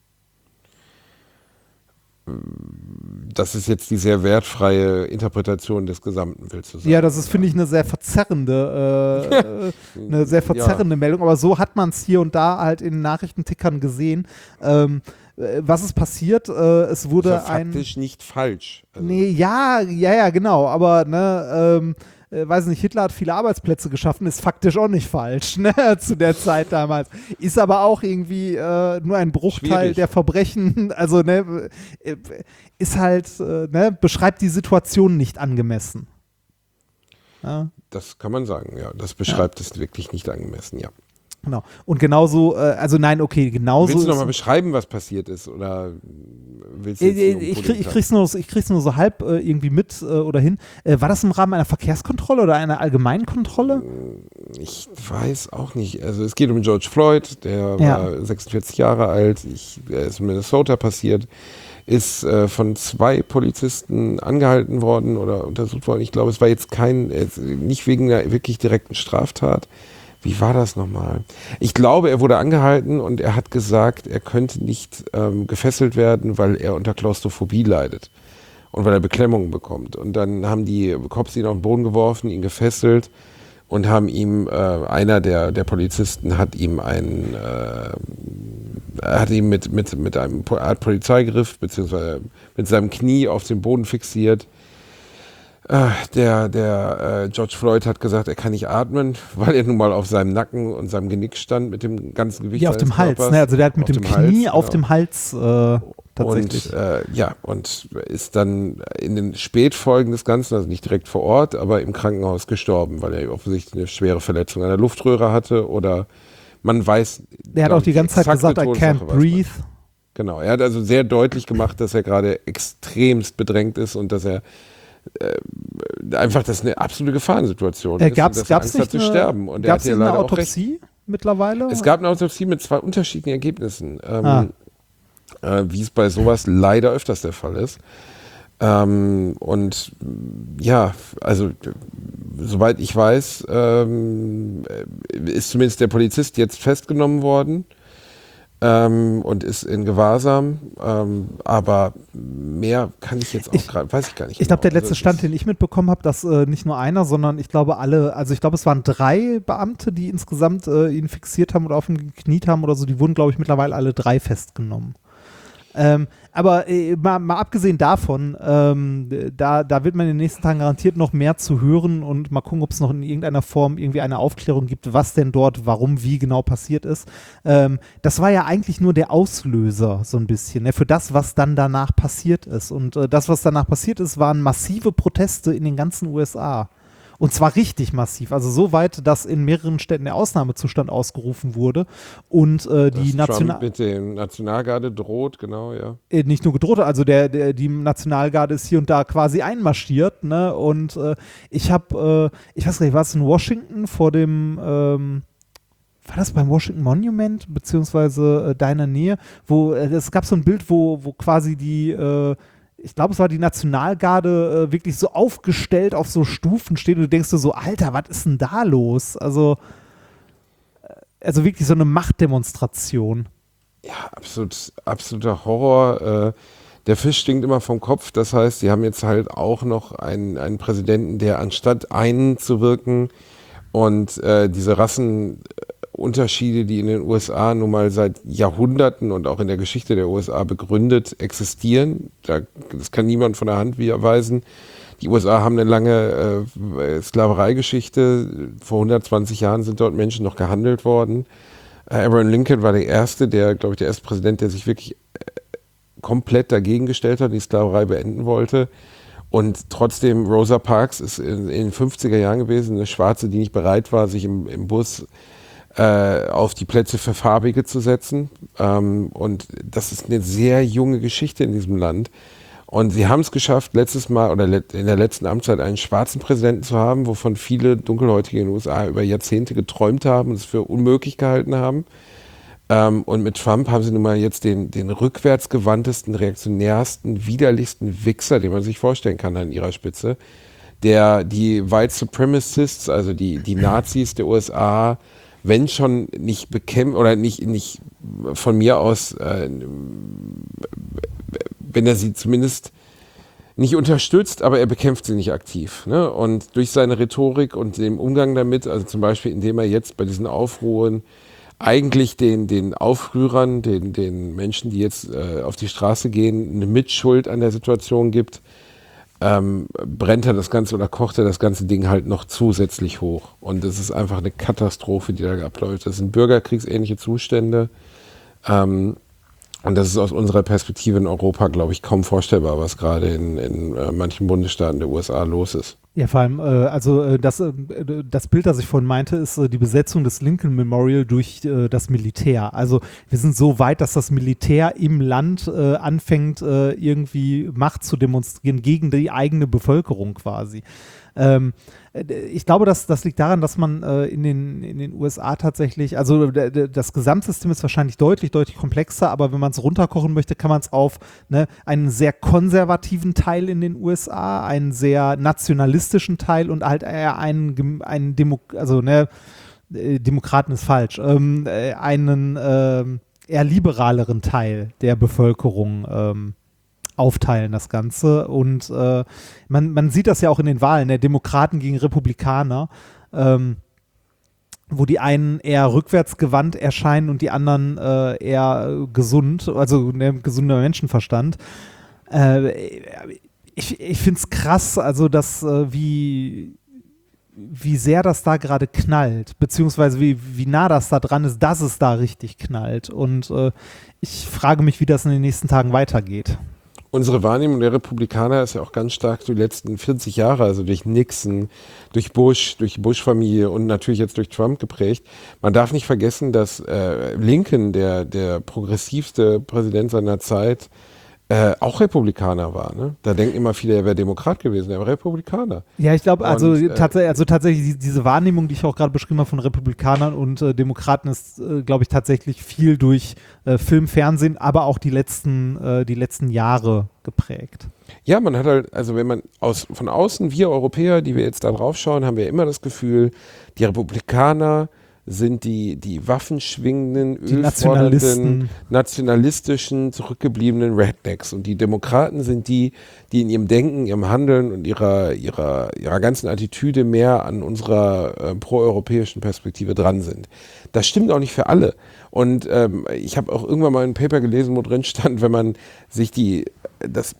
Das ist jetzt die sehr wertfreie Interpretation des Gesamten, willst du sagen? Ja, das ist, finde ich, eine sehr verzerrende, äh, äh, eine sehr verzerrende Meldung, aber so hat man es hier und da halt in Nachrichtentickern gesehen. Ähm, äh, was ist passiert? Äh, es wurde Das ist ja ein... faktisch nicht falsch. Also, Nee, ja, ja, ja, genau, aber ne, ähm, äh, weiß nicht, Hitler hat viele Arbeitsplätze geschaffen, ist faktisch auch nicht falsch, ne, zu der Zeit damals. Ist aber auch irgendwie äh, nur ein Bruchteil Schwierig. der Verbrechen, also ne, äh, ist halt, äh, ne, beschreibt die Situation nicht angemessen. Ja. Das kann man sagen, ja. Das beschreibt es wirklich nicht angemessen, ja. Genau. Und genauso, äh, also nein, okay, genauso. Willst du ist- nochmal beschreiben, was passiert ist? Oder willst du Ich, jetzt nur ich, krieg, ich, Politiker? krieg's nur, ich krieg's nur so halb äh, irgendwie mit äh, oder hin. Äh, war das im Rahmen einer Verkehrskontrolle oder einer allgemeinen Kontrolle? Ich weiß auch nicht. Also es geht um George Floyd, der Ja. war sechsundvierzig Jahre alt, ich, der ist in Minnesota passiert, ist äh, von zwei Polizisten angehalten worden oder untersucht worden. Ich glaube, es war jetzt kein, äh, nicht wegen einer wirklich direkten Straftat. Wie war das nochmal? Ich glaube, er wurde angehalten und er hat gesagt, er könnte nicht ähm, gefesselt werden, weil er unter Klaustrophobie leidet und weil er Beklemmungen bekommt. Und dann haben die Cops ihn auf den Boden geworfen, ihn gefesselt und haben ihm, äh, einer der, der Polizisten hat ihm einen, äh, hat ihn mit, mit, mit einem Po- Art Polizeigriff beziehungsweise mit seinem Knie auf den Boden fixiert. Äh, Der, der äh, George Floyd hat gesagt, er kann nicht atmen, weil er nun mal auf seinem Nacken und seinem Genick stand mit dem ganzen Gewicht Ja, auf dem seines Hals. Körpers. Ne? Also der hat mit Auf dem dem Knie Hals, auf genau. dem Hals äh, tatsächlich. Und äh, ja, und ist dann in den Spätfolgen des Ganzen, also nicht direkt vor Ort, aber im Krankenhaus gestorben, weil er offensichtlich eine schwere Verletzung an der Luftröhre hatte oder man weiß. der hat glaub auch die ich, ganze Zeit exakte gesagt, I Todesursache can't weiß man breathe. nicht. Genau, er hat also sehr deutlich gemacht, dass er gerade extremst bedrängt ist und dass er äh, einfach, das eine absolute Gefahrensituation Äh, ist. gab's, und dass er gab's Angst nicht hat zu eine, sterben. Und er gab's hat ja nicht eine leider auch recht. Autopsie mittlerweile? Es gab eine Autopsie mit zwei unterschiedlichen Ergebnissen, ähm, Ah. äh, wie es bei sowas leider öfters der Fall ist. Ähm, und ja, also äh, soweit ich weiß, ähm, ist zumindest der Polizist jetzt festgenommen worden ähm, und ist in Gewahrsam. Ähm, aber mehr kann ich jetzt auch Ich- gerade, weiß ich gar nicht. Ich glaube, genau. der letzte Also es Stand, ist- den ich mitbekommen habe, dass äh, nicht nur einer, sondern ich glaube alle, also ich glaube, es waren drei Beamte, die insgesamt äh, ihn fixiert haben oder auf ihn gekniet haben oder so, die wurden, glaube ich, mittlerweile alle drei festgenommen. Ähm, aber äh, mal, mal abgesehen davon, ähm, da, da wird man in den nächsten Tagen garantiert noch mehr zu hören und mal gucken, ob es noch in irgendeiner Form irgendwie eine Aufklärung gibt, was denn dort, warum, wie genau passiert ist. Ähm, das war ja eigentlich nur der Auslöser so ein bisschen, ne, für das, was dann danach passiert ist. Und äh, das, was danach passiert ist, waren massive Proteste in den ganzen U S A. Und zwar richtig massiv, also so weit, dass in mehreren Städten der Ausnahmezustand ausgerufen wurde und äh, die dass Trump National mit der Nationalgarde droht, genau, ja. äh, nicht nur gedroht, also der, der, die Nationalgarde ist hier und da quasi einmarschiert, ne? Und äh, ich habe, äh, ich weiß gar nicht, war es in Washington vor dem, ähm, war das beim Washington Monument, beziehungsweise äh, da in der Nähe, wo, äh, es gab so ein Bild, wo, wo quasi die, äh, ich glaube, es war die Nationalgarde äh, wirklich so aufgestellt auf so Stufen steht und du denkst dir so, Alter, was ist denn da los? Also, äh, also wirklich so eine Machtdemonstration. Ja, absolut, absoluter Horror. Äh, der Fisch stinkt immer vom Kopf. Das heißt, sie haben jetzt halt auch noch einen, einen Präsidenten, der anstatt einen zu wirken und äh, diese Rassenunterschiede, die in den U S A nun mal seit Jahrhunderten und auch in der Geschichte der U S A begründet existieren, da, das kann niemand von der Hand weisen. Die U S A haben eine lange äh, Sklavereigeschichte. Vor hundertzwanzig Jahren sind dort Menschen noch gehandelt worden. Abraham Lincoln war der Erste, der, glaube ich, der erste Präsident, der sich wirklich komplett dagegen gestellt hat, die Sklaverei beenden wollte. Und trotzdem, Rosa Parks ist in, in den fünfziger Jahren gewesen, eine Schwarze, die nicht bereit war, sich im, im Bus äh, auf die Plätze für Farbige zu setzen. Ähm, und das ist eine sehr junge Geschichte in diesem Land. Und sie haben es geschafft, letztes Mal oder in der letzten Amtszeit einen schwarzen Präsidenten zu haben, wovon viele Dunkelhäutige in den U S A über Jahrzehnte geträumt haben und es für unmöglich gehalten haben. Ähm, und mit Trump haben sie nun mal jetzt den, den rückwärtsgewandtesten, reaktionärsten, widerlichsten Wichser, den man sich vorstellen kann an ihrer Spitze, der die White Supremacists, also die, die Nazis der U S A, wenn schon nicht bekämpft oder nicht, nicht von mir aus, äh, wenn er sie zumindest nicht unterstützt, aber er bekämpft sie nicht aktiv. Ne? Und durch seine Rhetorik und den Umgang damit, also zum Beispiel indem er jetzt bei diesen Aufruhren eigentlich den, den Aufrührern, den, den Menschen, die jetzt äh, auf die Straße gehen, eine Mitschuld an der Situation gibt, ähm, brennt er das Ganze oder kocht er das ganze Ding halt noch zusätzlich hoch. Und es ist einfach eine Katastrophe, die da abläuft. Das sind bürgerkriegsähnliche Zustände. Ähm, und das ist aus unserer Perspektive in Europa, glaube ich, kaum vorstellbar, was gerade in, in äh, manchen Bundesstaaten der U S A los ist. Ja, vor allem, äh, also äh, das, äh, das Bild, das ich vorhin meinte, ist äh, die Besetzung des Lincoln Memorial durch äh, das Militär. Also wir sind so weit, dass das Militär im Land äh, anfängt, äh, irgendwie Macht zu demonstrieren gegen die eigene Bevölkerung quasi. Ähm, ich glaube, das, das liegt daran, dass man äh, in, den, in den U S A tatsächlich, also d- d- das Gesamtsystem ist wahrscheinlich deutlich, deutlich komplexer, aber wenn man es runterkochen möchte, kann man es auf ne, einen sehr konservativen Teil in den U S A, einen sehr nationalistischen Teil und halt eher einen, einen Demo, also ne, Demokraten ist falsch, ähm, einen ähm, eher liberaleren Teil der Bevölkerung ähm, aufteilen, das Ganze. Und äh, man, man sieht das ja auch in den Wahlen, der Demokraten gegen Republikaner, ähm, wo die einen eher rückwärtsgewandt erscheinen und die anderen äh, eher gesund, also ne, gesunder Menschenverstand. Äh, ich ich finde es krass, also dass äh, wie wie sehr das da gerade knallt, beziehungsweise wie, wie nah das da dran ist, dass es da richtig knallt. Und äh, ich frage mich, wie das in den nächsten Tagen weitergeht. Unsere Wahrnehmung der Republikaner ist ja auch ganz stark die letzten vierzig Jahre, also durch Nixon, durch Bush, durch die Bush-Familie und natürlich jetzt durch Trump geprägt. Man darf nicht vergessen, dass äh, Lincoln, der, der progressivste Präsident seiner Zeit, äh, auch Republikaner war. Ne? Da denken immer viele, er wäre Demokrat gewesen, er war Republikaner. Ja, ich glaube, also, Und, äh, tats- also tatsächlich die, diese Wahrnehmung, die ich auch gerade beschrieben habe von Republikanern und äh, Demokraten, ist, äh, glaube ich, tatsächlich viel durch äh, Film, Fernsehen, aber auch die letzten, äh, die letzten Jahre geprägt. Ja, man hat halt, also wenn man aus, von außen, wir Europäer, die wir jetzt da drauf schauen, haben wir immer das Gefühl, die Republikaner sind die, die waffenschwingenden, Die ölfordernden, Nationalisten. nationalistischen, zurückgebliebenen Rednecks. Und die Demokraten sind die, die in ihrem Denken, ihrem Handeln und ihrer, ihrer, ihrer ganzen Attitüde mehr an unserer äh, proeuropäischen Perspektive dran sind. Das stimmt auch nicht für alle. Und ähm, ich habe auch irgendwann mal ein Paper gelesen, wo drin stand, wenn man sich die, das,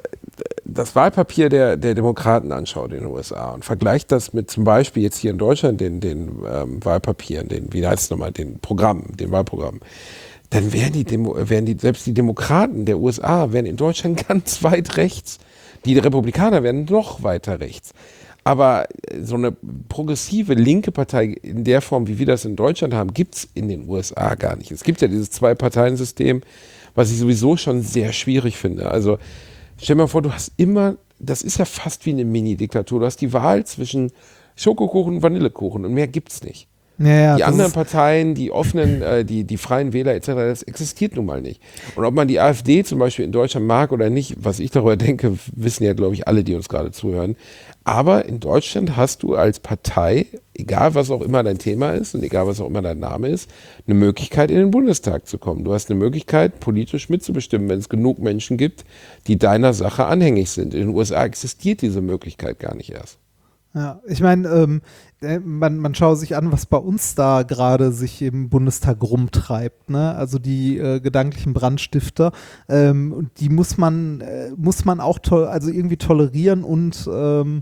das Wahlpapier der, der Demokraten anschaut in den U S A und vergleicht das mit zum Beispiel jetzt hier in Deutschland den, den ähm, Wahlpapieren, den, wie heißt es nochmal, den Programmen, den Wahlprogrammen, dann wären die, Demo, wären die, selbst die Demokraten der U S A wären in Deutschland ganz weit rechts. Die Republikaner wären noch weiter rechts. Aber so eine progressive linke Partei in der Form, wie wir das in Deutschland haben, gibt es in den U S A gar nicht. Es gibt ja dieses Zwei-Parteien-System, was ich sowieso schon sehr schwierig finde. Also stell dir mal vor, du hast immer, das ist ja fast wie eine Mini-Diktatur, du hast die Wahl zwischen Schokokuchen und Vanillekuchen und mehr gibt's nicht. Ja, ja, Die das anderen ist- Parteien, die offenen, äh, die, die freien Wähler et cetera, das existiert nun mal nicht. Und ob man die AfD zum Beispiel in Deutschland mag oder nicht, was ich darüber denke, wissen ja, glaube ich, alle, die uns gerade zuhören. Aber in Deutschland hast du als Partei, egal was auch immer dein Thema ist und egal was auch immer dein Name ist, eine Möglichkeit, in den Bundestag zu kommen. Du hast eine Möglichkeit, politisch mitzubestimmen, wenn es genug Menschen gibt, die deiner Sache anhängig sind. In den U S A existiert diese Möglichkeit gar nicht erst. Ja, ich meine, ähm, äh, man, man schaue sich an, was bei uns da gerade sich im Bundestag rumtreibt, ne? Also die äh, gedanklichen Brandstifter, ähm, und die muss man, äh, muss man auch to- also irgendwie tolerieren und ähm,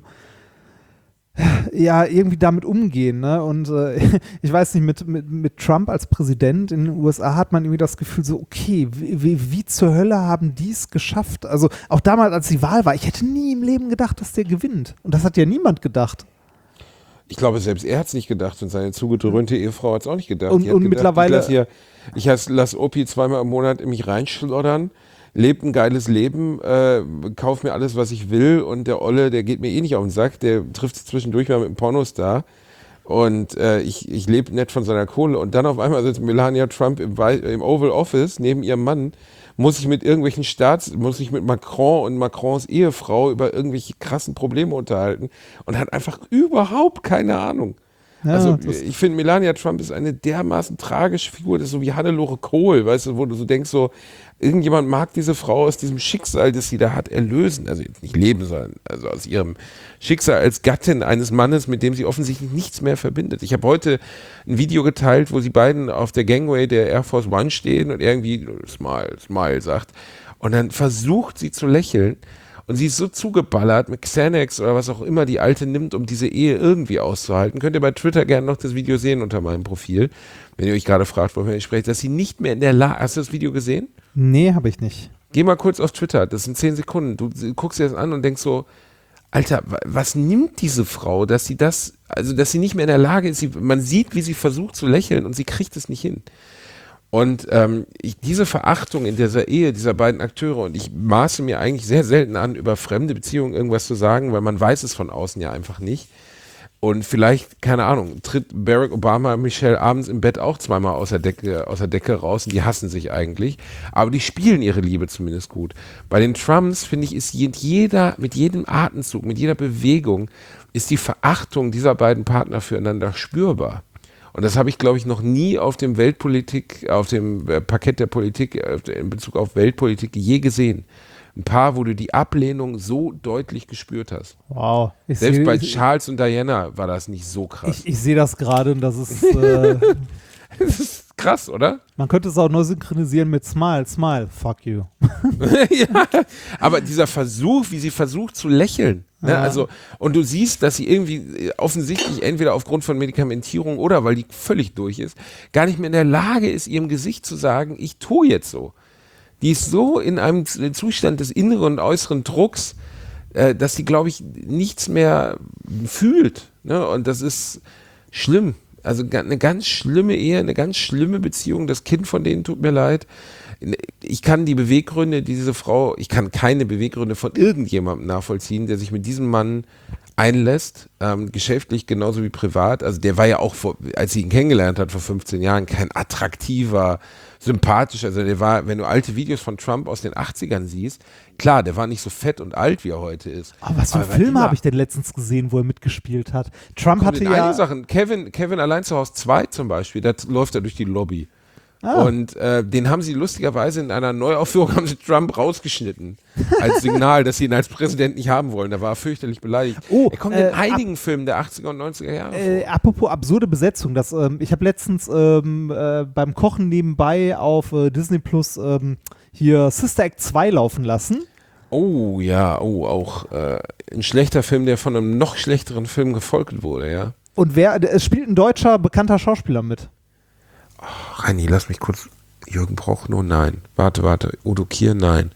ja, irgendwie damit umgehen, ne? Und äh, ich weiß nicht, mit, mit, mit Trump als Präsident in den U S A hat man irgendwie das Gefühl so, okay, wie, wie, wie zur Hölle haben die es geschafft? Also auch damals, als die Wahl war, ich hätte nie im Leben gedacht, dass der gewinnt. Und das hat ja niemand gedacht. Ich glaube, selbst er hat es nicht gedacht und seine zugedröhnte Ehefrau hat es auch nicht gedacht. Und- Die hat und gedacht, mittlerweile- Ich lasse hier, ich lass, lass Opi zweimal im Monat in mich reinschloddern, lebt ein geiles Leben, äh, kauf mir alles, was ich will und der Olle, der geht mir eh nicht auf den Sack, der trifft sich zwischendurch mal mit einem Pornostar und äh, ich, ich lebe nett von seiner Kohle und dann auf einmal sitzt Melania Trump im, Wei- im Oval Office neben ihrem Mann, muss ich mit irgendwelchen Staats, muss ich mit Macron und Macrons Ehefrau über irgendwelche krassen Probleme unterhalten und hat einfach überhaupt keine Ahnung. Ja, also das- ich finde, Melania Trump ist eine dermaßen tragische Figur, das ist so wie Hannelore Kohl, weißt du, wo du so denkst, so, irgendjemand mag diese Frau aus diesem Schicksal, das sie da hat, erlösen. Also jetzt nicht leben, sondern also aus ihrem Schicksal als Gattin eines Mannes, mit dem sie offensichtlich nichts mehr verbindet. Ich habe heute ein Video geteilt, wo sie beiden auf der Gangway der Air Force One stehen und irgendwie Smile, Smile sagt. Und dann versucht sie zu lächeln. und sie ist so zugeballert mit Xanax oder was auch immer die Alte nimmt, um diese Ehe irgendwie auszuhalten. Könnt ihr bei Twitter gerne noch das Video sehen unter meinem Profil, wenn ihr euch gerade fragt, wovon ich spreche, dass sie nicht mehr in der Lage, hast du das Video gesehen? Nee, habe ich nicht. Geh mal kurz auf Twitter, das sind zehn Sekunden, du, du guckst dir das an und denkst so, Alter, was nimmt diese Frau, dass sie das, also dass sie nicht mehr in der Lage ist, sie, man sieht, wie sie versucht zu lächeln und sie kriegt es nicht hin. Und ähm, ich, diese Verachtung in dieser Ehe dieser beiden Akteure, und ich maße mir eigentlich sehr selten an, über fremde Beziehungen irgendwas zu sagen, weil man weiß es von außen ja einfach nicht. Und vielleicht, keine Ahnung, tritt Barack Obama Michelle abends im Bett auch zweimal aus der Decke, aus der Decke raus und die hassen sich eigentlich. Aber die spielen ihre Liebe zumindest gut. Bei den Trumps, finde ich, ist jeder, mit jedem Atemzug, mit jeder Bewegung, ist die Verachtung dieser beiden Partner füreinander spürbar. Und das habe ich, glaube ich, noch nie auf dem Weltpolitik, auf dem Parkett der Politik, in Bezug auf Weltpolitik je gesehen. Ein Paar, wo du die Ablehnung so deutlich gespürt hast. Wow. Ich Selbst seh, bei ich, Charles und Diana war das nicht so krass. Ich, ich sehe das gerade und das ist, äh, Das ist krass, oder? man könnte es auch neu synchronisieren mit Smile, Smile, fuck you. Ja, aber dieser Versuch, wie sie versucht zu lächeln, ne? Ja. Also, und du siehst, dass sie irgendwie offensichtlich entweder aufgrund von Medikamentierung oder weil die völlig durch ist, gar nicht mehr in der Lage ist, ihrem Gesicht zu sagen, ich tue jetzt so. Die ist so in einem Zustand des inneren und äußeren Drucks, äh, dass sie, glaube ich, nichts mehr fühlt. Ne? Und das ist schlimm. Also eine ganz schlimme Ehe, eine ganz schlimme Beziehung. Das Kind von denen tut mir leid. Ich kann die Beweggründe, die diese Frau, ich kann keine Beweggründe von irgendjemandem nachvollziehen, der sich mit diesem Mann einlässt, ähm, geschäftlich genauso wie privat. Also der war ja auch, vor, als sie ihn kennengelernt hat vor fünfzehn Jahren, kein attraktiver, sympathischer, also der war, wenn du alte Videos von Trump aus den achtzigern siehst, klar, der war nicht so fett und alt, wie er heute ist. Aber was für Aber Filme immer- habe ich denn letztens gesehen, wo er mitgespielt hat? Trump Kommt hatte in ja... einige Sachen. Kevin, Kevin allein zu Hause zwei zum Beispiel, da läuft er durch die Lobby. Ah. Und äh, den haben sie lustigerweise in einer Neuaufführung haben sie Trump rausgeschnitten. Als Signal, dass sie ihn als Präsident nicht haben wollen. Da war er fürchterlich beleidigt. Oh, er kommt äh, in einigen Filmen der achtziger und neunziger Jahre Äh, vor. apropos absurde Besetzung, das, ähm, ich habe letztens ähm, äh, beim Kochen nebenbei auf äh, Disney Plus ähm, hier Sister Act zwei laufen lassen. Oh ja, oh, auch äh, ein schlechter Film, der von einem noch schlechteren Film gefolgt wurde, ja. Und wer, es spielt ein deutscher, bekannter Schauspieler mit. Reini, lass mich kurz. Jürgen Prochnow, nein. Warte, warte. Udo Kier, nein.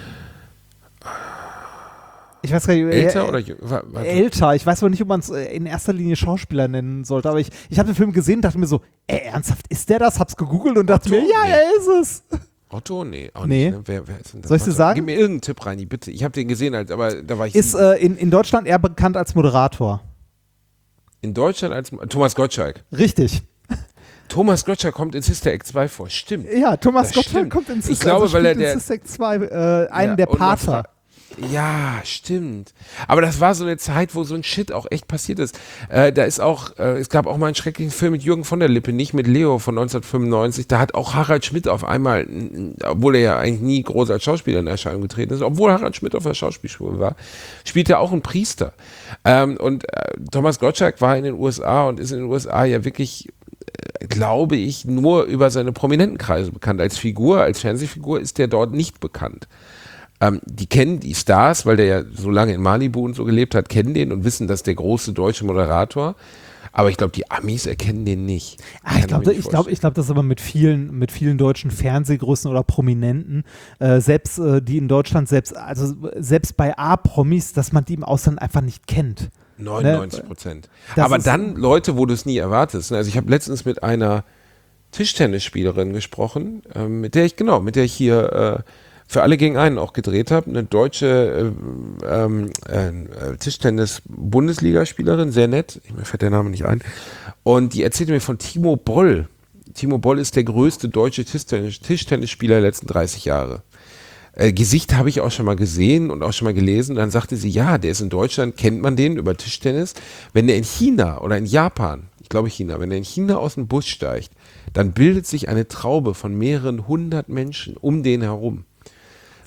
Ich weiß gar nicht, Älter äh, oder jü- wa- warte. älter. Ich weiß aber nicht, ob man es äh, in erster Linie Schauspieler nennen sollte, aber ich, ich habe den Film gesehen und dachte mir so, ey, ernsthaft, ist der das? Hab's gegoogelt und dachte Otto? mir, ja, Nee. er ist es. Otto? Nee, auch Nee. nicht. Ne? Wer, wer ist denn das? Soll ich dir Warte, sagen? Gib mir irgendeinen Tipp, Reini, bitte. Ich habe den gesehen, als, aber da war ich Ist äh, in, in Deutschland eher bekannt als Moderator. in Deutschland als Thomas Gottschalk. Richtig. Thomas Gottschalk kommt in Sister Act zwei vor, stimmt. Ja, Thomas Das Gottschalk stimmt. kommt in Ich Sister glaube, also weil er spielt in der- Sister Act zwei äh, einen Ja, der und man Pater. fra- Ja, stimmt. Aber das war so eine Zeit, wo so ein Shit auch echt passiert ist. Äh, da ist auch, äh, es gab auch mal einen schrecklichen Film mit Jürgen von der Lippe, nicht mit Leo von neunzehnhundertfünfundneunzig. Da hat auch Harald Schmidt auf einmal, n- n- obwohl er ja eigentlich nie groß als Schauspieler in Erscheinung getreten ist, obwohl Harald Schmidt auf der Schauspielschule war, spielt er auch einen Priester. Ähm, und äh, Thomas Gottschalk war in den U S A und ist in den U S A ja wirklich, äh, glaube ich, nur über seine prominenten Kreise bekannt. Als Figur, als Fernsehfigur ist der dort nicht bekannt. Ähm, die kennen die Stars, weil der ja so lange in Malibu und so gelebt hat, kennen den und wissen, dass der große deutsche Moderator. Aber ich glaube, die Amis erkennen den nicht. Ah, ich Kann glaube, mir nicht ich glaube, ich glaube, das ist aber mit vielen, mit vielen deutschen Fernsehgrößen oder Prominenten, äh, selbst äh, die in Deutschland selbst, also selbst bei A-Promis, dass man die im Ausland einfach nicht kennt. neunundneunzig Prozent. Das Aber ist- dann Leute, wo du es nie erwartest. ne? Also ich habe letztens mit einer Tischtennisspielerin gesprochen, ähm, mit der ich, genau, mit der ich hier äh, für alle gegen einen auch gedreht habe. Eine deutsche äh, ähm, äh, Tischtennis-Bundesligaspielerin, sehr nett. Mir fällt der Name nicht ein. Und die erzählte mir von Timo Boll. Timo Boll ist der größte deutsche Tischtennis- Tischtennisspieler der letzten dreißig Jahre. Äh, Gesicht habe ich auch schon mal gesehen und auch schon mal gelesen. Dann sagte sie, ja, der ist in Deutschland, kennt man den über Tischtennis. Wenn der in China oder in Japan, ich glaube China, wenn der in China aus dem Bus steigt, dann bildet sich eine Traube von mehreren hundert Menschen um den herum.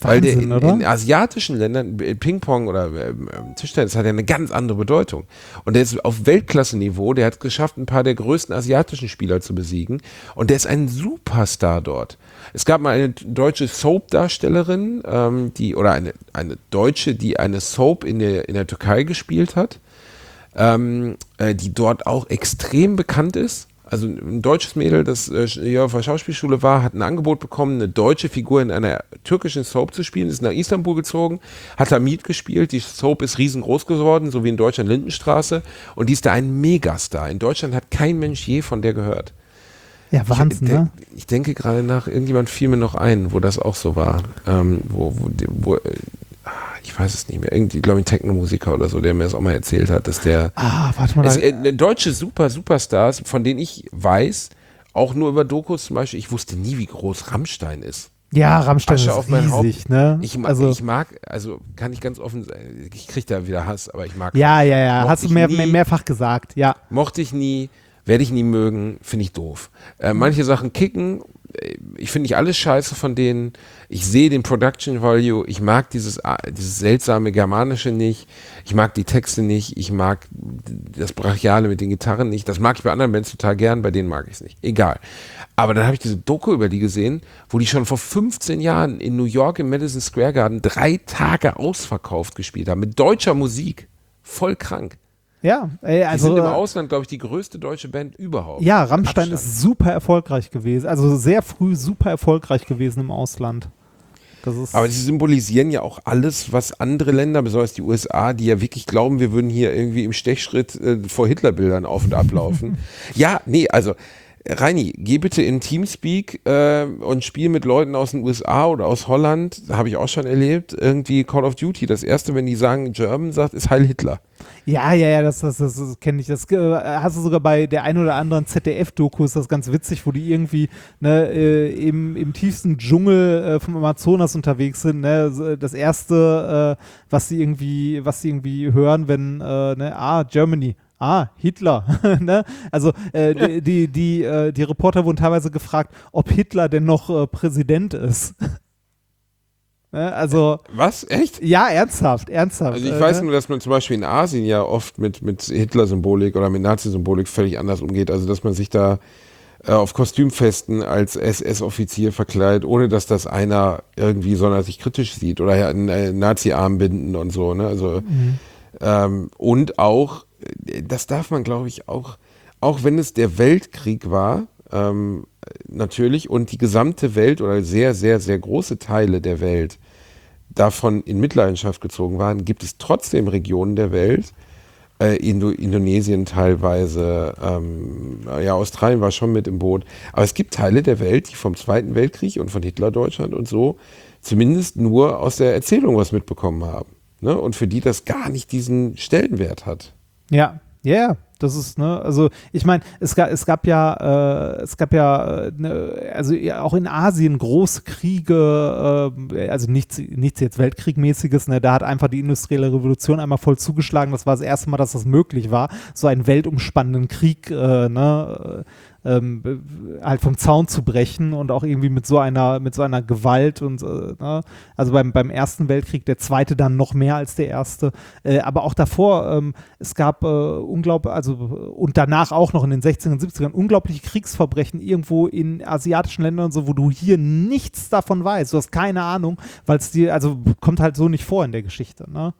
Weil der Wahnsinn, in, oder? in asiatischen Ländern, äh, Ping-Pong oder äh, Tischtennis hat ja eine ganz andere Bedeutung. Und der ist auf Weltklasse-Niveau, der hat es geschafft, ein paar der größten asiatischen Spieler zu besiegen. Und der ist ein Superstar dort. Es gab mal eine deutsche Soap-Darstellerin, ähm, die, oder eine, eine Deutsche, die eine Soap in der, in der Türkei gespielt hat, ähm, äh, die dort auch extrem bekannt ist. Also ein deutsches Mädel, das äh, hier auf der Schauspielschule war, hat ein Angebot bekommen, eine deutsche Figur in einer türkischen Soap zu spielen, ist nach Istanbul gezogen, hat da Miet gespielt, die Soap ist riesengroß geworden, so wie in Deutschland Lindenstraße, und die ist da ein Megastar. In Deutschland hat kein Mensch je von der gehört. Ja, Wahnsinn, ich, ne? Ich denke gerade nach, irgendjemand fiel mir noch ein, wo das auch so war. Ähm, wo, wo, wo, ich weiß es nicht mehr, irgendwie, glaube ich, ein Techno-Musiker oder so, der mir das auch mal erzählt hat, dass der Ah, warte mal. es, Da, äh, deutsche Super, Superstars, von denen ich weiß, auch nur über Dokus zum Beispiel, ich wusste nie, wie groß Rammstein ist. ja, Rammstein Asche ist auf mein riesig, ne? Ich, ma also, ich mag, also kann ich ganz offen sagen, ich kriege da wieder Hass, aber ich mag ja, ja, ja, Mochte hast du ich mehr, nie. mehr, mehrfach gesagt, ja. Mochte ich nie, werde ich nie mögen, finde ich doof. Äh, manche Sachen kicken, äh, ich finde nicht alles scheiße von denen. Ich sehe den Production Value, ich mag dieses, äh, dieses seltsame Germanische nicht, ich mag die Texte nicht, ich mag das Brachiale mit den Gitarren nicht. Das mag ich bei anderen Bands total gern, bei denen mag ich es nicht. Egal. Aber dann habe ich diese Doku über die gesehen, wo die schon vor fünfzehn Jahren in New York im Madison Square Garden drei Tage ausverkauft gespielt haben, mit deutscher Musik. Voll krank. Ja, ey, Die also sind im äh, Ausland, glaube ich, die größte deutsche Band überhaupt. ja, Rammstein Abstand. ist super erfolgreich gewesen, also sehr früh super erfolgreich gewesen im Ausland. Das ist Aber sie symbolisieren ja auch alles, was andere Länder, besonders die U S A, die ja wirklich glauben, wir würden hier irgendwie im Stechschritt äh, vor Hitlerbildern auf und ablaufen. Ja, nee, also Reini, geh bitte in Teamspeak äh, und spiel mit Leuten aus den U S A oder aus Holland, habe ich auch schon erlebt, irgendwie Call of Duty. Das erste, wenn die sagen German, sagt, ist Heil Hitler. Ja, ja, ja, das, das, das, das kenne ich. Das äh, hast du sogar bei der ein oder anderen Z D F-Doku, ist das ganz witzig, wo die irgendwie ne, äh, im, im tiefsten Dschungel äh, vom Amazonas unterwegs sind. Ne? So, das erste, äh, was sie irgendwie, was sie irgendwie hören, wenn, äh, ne, ah, Germany. Ah, Hitler. ne? Also äh, die, die, die, äh, die Reporter wurden teilweise gefragt, ob Hitler denn noch äh, Präsident ist. ne? Also Was? Echt? ja, ernsthaft, ernsthaft. Also ich äh, weiß ne? nur, dass man zum Beispiel in Asien ja oft mit, mit Hitler-Symbolik oder mit Nazi-Symbolik völlig anders umgeht. Also dass man sich da äh, auf Kostümfesten als S S-Offizier verkleidet, ohne dass das einer irgendwie sonderlich kritisch sieht. Oder ja, einen äh, Nazi-Arm binden und so. Ne? Also, Mhm. ähm, und auch, das darf man, glaube ich, auch, auch wenn es der Weltkrieg war, ähm, natürlich, und die gesamte Welt oder sehr, sehr, sehr große Teile der Welt davon in Mitleidenschaft gezogen waren, gibt es trotzdem Regionen der Welt, äh, Indo Indonesien teilweise, ähm, ja, Australien war schon mit im Boot, aber es gibt Teile der Welt, die vom Zweiten Weltkrieg und von Hitler-Deutschland und so zumindest nur aus der Erzählung was mitbekommen haben. Ne? Und für die das gar nicht diesen Stellenwert hat. Ja, ja, yeah, das ist, ne, also ich meine, es gab, es gab ja, äh, es gab ja, äh, ne, also ja, auch in Asien große Kriege, äh, also nichts, nichts jetzt Weltkriegmäßiges, ne, da hat einfach die industrielle Revolution einmal voll zugeschlagen, das war das erste Mal, dass das möglich war, so einen weltumspannenden Krieg, äh, ne, ähm, halt vom Zaun zu brechen und auch irgendwie mit so einer, mit so einer Gewalt und, äh, ne, also beim, beim Ersten Weltkrieg, der zweite dann noch mehr als der erste, äh, aber auch davor, ähm, es gab äh, unglaublich, also und danach auch noch in den sechzigern und siebzigern unglaubliche Kriegsverbrechen irgendwo in asiatischen Ländern und so, wo du hier nichts davon weißt, du hast keine Ahnung, weil es dir, also kommt halt so nicht vor in der Geschichte, ne?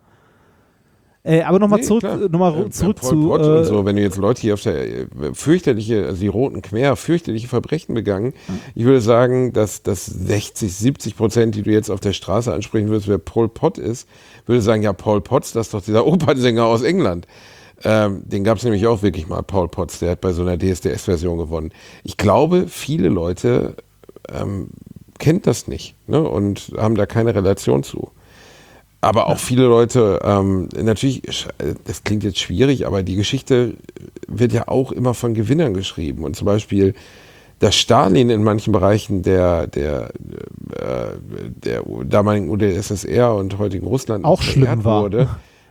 Äh, aber nochmal Nee, zurück, klar. noch mal Ja, zurück Pol zu. Pot Äh, und so, wenn du jetzt Leute hier auf der äh, fürchterliche, also die Roten Khmer, fürchterliche Verbrechen begangen, ich würde sagen, dass das sechzig, siebzig Prozent, die du jetzt auf der Straße ansprechen würdest, wer Pol Pot ist, würde sagen, ja, Pol Potts, das ist doch dieser Opernsänger aus England. Ähm, den gab es nämlich auch wirklich mal, Paul Potts, der hat bei so einer D S D S-Version gewonnen. Ich glaube, viele Leute ähm, kennt das nicht, ne, und haben da keine Relation zu. Aber auch viele Leute, ähm, natürlich, das klingt jetzt schwierig, aber die Geschichte wird ja auch immer von Gewinnern geschrieben. Und zum Beispiel, dass Stalin in manchen Bereichen der, der, äh, der damaligen U d S S R und heutigen Russland Auch schlimm verehrt war. wurde,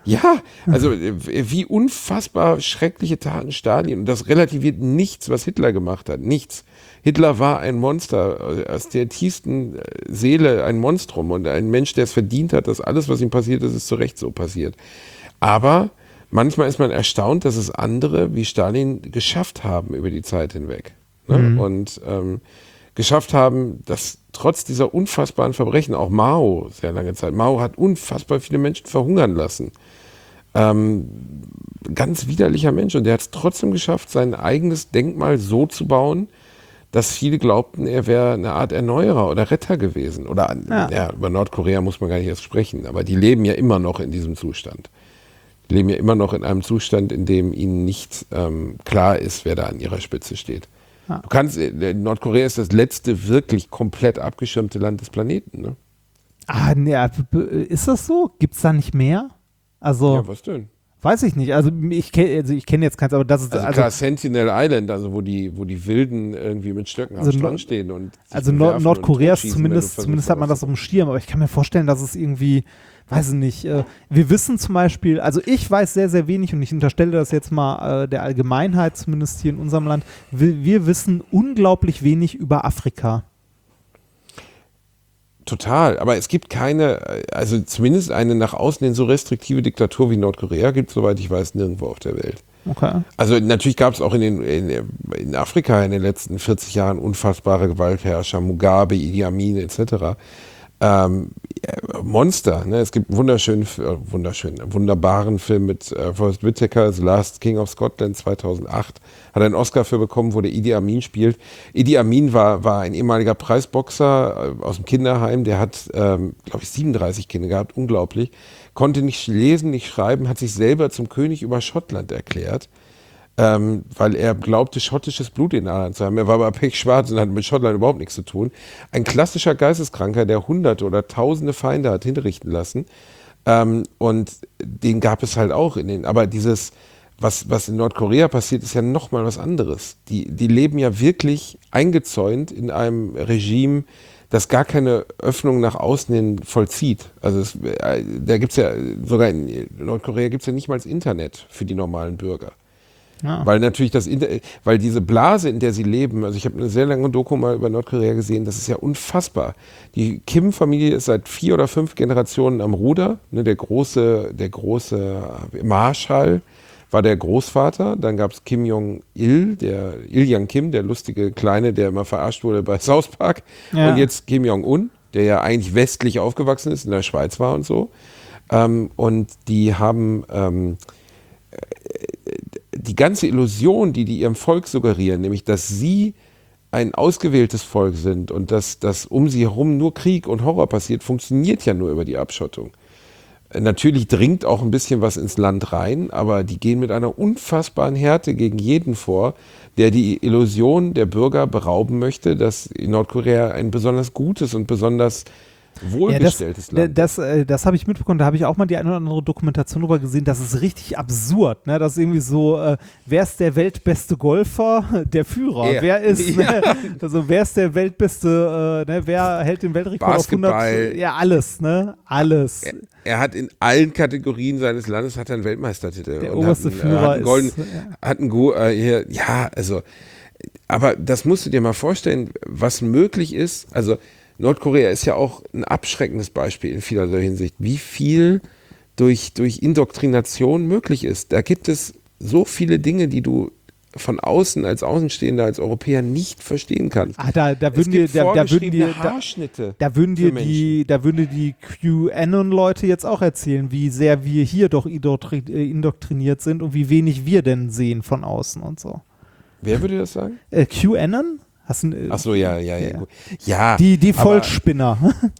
Ja, also äh, wie unfassbar schreckliche Taten Stalin. Und das relativiert nichts, was Hitler gemacht hat. Nichts. Hitler war ein Monster, aus der tiefsten Seele ein Monstrum und ein Mensch, der es verdient hat, dass alles, was ihm passiert ist, ist zu Recht so passiert. Aber manchmal ist man erstaunt, dass es andere wie Stalin geschafft haben über die Zeit hinweg. Ne? Mhm. Und ähm, geschafft haben, dass trotz dieser unfassbaren Verbrechen, auch Mao, sehr lange Zeit, Mao hat unfassbar viele Menschen verhungern lassen. Ähm, ganz widerlicher Mensch. Und der hat es trotzdem geschafft, sein eigenes Denkmal so zu bauen, dass viele glaubten, er wäre eine Art Erneuerer oder Retter gewesen. Oder ja. Ja, über Nordkorea muss man gar nicht erst sprechen, aber die leben ja immer noch in diesem Zustand. Die leben ja immer noch in einem Zustand, in dem ihnen nicht ähm, klar ist, wer da an ihrer Spitze steht. Ja. Du kannst, Nordkorea ist das letzte wirklich komplett abgeschirmte Land des Planeten. Ne? Ah, ne, ist das so? Gibt es da nicht mehr? Also, ja, was denn? Weiß ich nicht. Also ich kenne also ich kenn jetzt keins, aber das ist also, also klar, Sentinel Island, also wo die, wo die Wilden irgendwie mit Stöcken also am Strand stehen und also Nord- Nordkorea ist zumindest, zumindest hat man das auf dem Schirm, aber ich kann mir vorstellen, dass es irgendwie, weiß ich nicht, äh, wir wissen zum Beispiel, also ich weiß sehr, sehr wenig und ich unterstelle das jetzt mal äh, der Allgemeinheit, zumindest hier in unserem Land, wir, wir wissen unglaublich wenig über Afrika. Total, aber es gibt keine, also zumindest eine nach außen hin so restriktive Diktatur wie Nordkorea gibt es, soweit ich weiß, nirgendwo auf der Welt. Okay. Also natürlich gab es auch in, den, in, in Afrika in den letzten vierzig Jahren unfassbare Gewaltherrscher, Mugabe, Idi Amin et cetera. Ähm, Monster, ne? Es gibt einen wunderschönen, äh, wunderschönen, wunderbaren Film mit äh, Forrest Whitaker, The Last King of Scotland zweitausendacht, hat einen Oscar für bekommen, wo der Idi Amin spielt. Idi Amin war, war ein ehemaliger Preisboxer äh, aus dem Kinderheim, der hat, ähm, glaube ich, siebenunddreißig Kinder gehabt, unglaublich, konnte nicht lesen, nicht schreiben, hat sich selber zum König über Schottland erklärt. Ähm, weil er glaubte, schottisches Blut in Adern zu haben. Er war aber pechschwarz und hatte mit Schottland überhaupt nichts zu tun. Ein klassischer Geisteskranker, der Hunderte oder Tausende Feinde hat hinrichten lassen. Ähm, und den gab es halt auch in den, aber dieses, was, was in Nordkorea passiert, ist ja nochmal was anderes. Die, die leben ja wirklich eingezäunt in einem Regime, das gar keine Öffnung nach außen hin vollzieht. Also es, äh, da gibt es ja, sogar in Nordkorea gibt es ja nicht mal das Internet für die normalen Bürger. Ja. Weil natürlich das, weil diese Blase, in der sie leben, also ich habe eine sehr lange Doku mal über Nordkorea gesehen, das ist ja unfassbar. Die Kim-Familie ist seit vier oder fünf Generationen am Ruder. Ne, der große, der große Marschall war der Großvater. Dann gab es Kim Jong-il, der Il-Yang Kim, der lustige Kleine, der immer verarscht wurde bei South Park. Ja. Und jetzt Kim Jong-un, der ja eigentlich westlich aufgewachsen ist, in der Schweiz war und so. Ähm, und die haben ähm, die ganze Illusion, die die ihrem Volk suggerieren, nämlich, dass sie ein ausgewähltes Volk sind und dass, dass um sie herum nur Krieg und Horror passiert, funktioniert ja nur über die Abschottung. Natürlich dringt auch ein bisschen was ins Land rein, aber die gehen mit einer unfassbaren Härte gegen jeden vor, der die Illusion der Bürger berauben möchte, dass Nordkorea ein besonders gutes und besonders wohlgestelltes ja, das, Land. Das, das, das habe ich mitbekommen, da habe ich auch mal die eine oder andere Dokumentation drüber gesehen, das ist richtig absurd, ne? Das ist irgendwie so, äh, wer ist der weltbeste Golfer? Der Führer. Ja. Wer ist, ja. ne? Also wer ist der weltbeste, äh, ne? Wer hält den Weltrekord Basketball. auf hundert? Ja, alles, ne? Alles. Er, er hat in allen Kategorien seines Landes hat er einen Weltmeistertitel. Der und oberste hat einen, Führer äh, hat einen golden, ist, ja. hat einen Go, äh, hier, ja, also, aber das musst du dir mal vorstellen, was möglich ist, also Nordkorea ist ja auch ein abschreckendes Beispiel in vielerlei Hinsicht, wie viel durch, durch Indoktrination möglich ist. Da gibt es so viele Dinge, die du von außen als Außenstehender, als Europäer nicht verstehen kannst. Ah, da, da würden dir, da, da würden dir, Haarschnitte da, da würden dir die, da würden die QAnon-Leute jetzt auch erzählen, wie sehr wir hier doch indoktriniert sind und wie wenig wir denn sehen von außen und so. Wer würde das sagen? Äh, QAnon? Hast du, äh, Ach so, ja, ja, ja. Ja, ja die, die Vollspinner.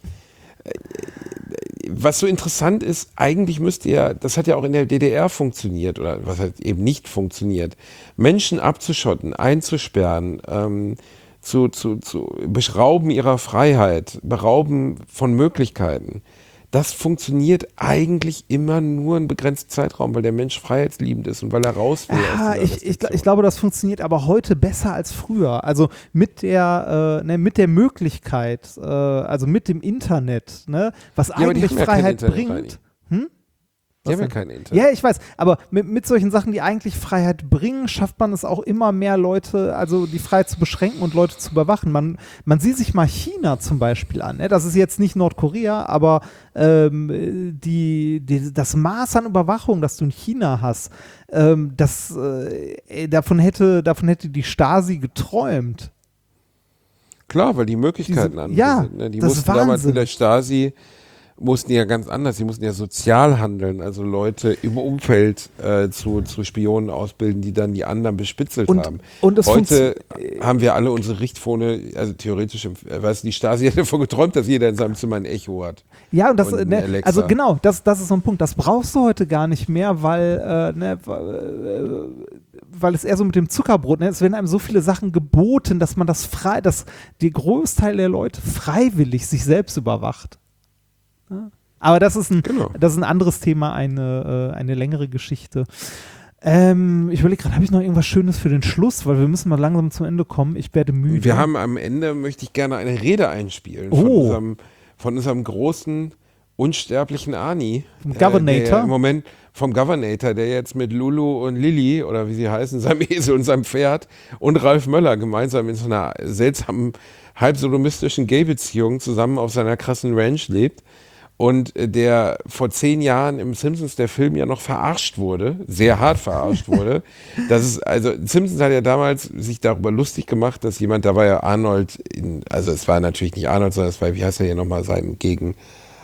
Was so interessant ist, eigentlich müsste ja, das hat ja auch in der D D R funktioniert, oder was hat eben nicht funktioniert, Menschen abzuschotten, einzusperren, ähm, zu, zu, zu berauben ihrer Freiheit, berauben von Möglichkeiten. Das funktioniert eigentlich immer nur einen begrenzten Zeitraum, weil der Mensch freiheitsliebend ist und weil er raus will. Ah, ich, ich, ich glaube, das funktioniert aber heute besser als früher. Also mit der, äh, ne, mit der Möglichkeit, äh, also mit dem Internet, ne, was ja, eigentlich ja Freiheit bringt. Hm? Die Was haben ja denn? kein Internet. Ja, ich weiß, aber mit, mit solchen Sachen, die eigentlich Freiheit bringen, schafft man es auch immer mehr Leute, also die Freiheit zu beschränken und Leute zu überwachen. Man, man sieht sich mal China zum Beispiel an. Ne? Das ist jetzt nicht Nordkorea, aber ähm, die, die, das Maß an Überwachung, das du in China hast, ähm, das, äh, davon, hätte, davon hätte die Stasi geträumt. Klar, weil die Möglichkeiten Diese- andere ja, sind. Ne? Die das ist mussten damals Wahnsinn. in der Stasi, mussten ja ganz anders, die mussten ja sozial handeln, also Leute im Umfeld äh, zu, zu Spionen ausbilden, die dann die anderen bespitzelt Und- haben. und es Heute haben wir alle unsere Richtphone, also theoretisch, im- äh, weißt du, die Stasi hat davon geträumt, dass jeder in seinem Zimmer ein Echo hat. Ja, und das, Und ein ne, Alexa. also genau, das, das ist so ein Punkt. Das brauchst du heute gar nicht mehr, weil, äh, ne, weil, äh, weil es eher so mit dem Zuckerbrot, ne, es werden einem so viele Sachen geboten, dass man das frei, dass der Großteil der Leute freiwillig sich selbst überwacht. Ja. Aber das ist ein, Genau. das ist ein anderes Thema, eine, äh, eine längere Geschichte. Ähm, ich überlege gerade, habe ich noch irgendwas Schönes für den Schluss, weil wir müssen mal langsam zum Ende kommen. Ich werde müde. Wir haben am Ende, möchte ich gerne eine Rede einspielen von, Oh. unserem, von unserem großen, unsterblichen Arnie. Vom äh, der Governator? ja Im Moment vom Governator, der jetzt mit Lulu und Lilly, oder wie sie heißen, seinem Esel und seinem Pferd und Ralf Möller gemeinsam in so einer seltsamen, halb sodomistischen Gay-Beziehung zusammen auf seiner krassen Ranch lebt. Und äh, der vor zehn Jahren im Simpsons der Film ja noch verarscht wurde, sehr hart verarscht wurde. Das ist, also Simpsons hat ja damals sich darüber lustig gemacht, dass jemand, da war ja Arnold, in, also es war natürlich nicht Arnold, sondern es war, wie heißt er hier nochmal, sein Gegen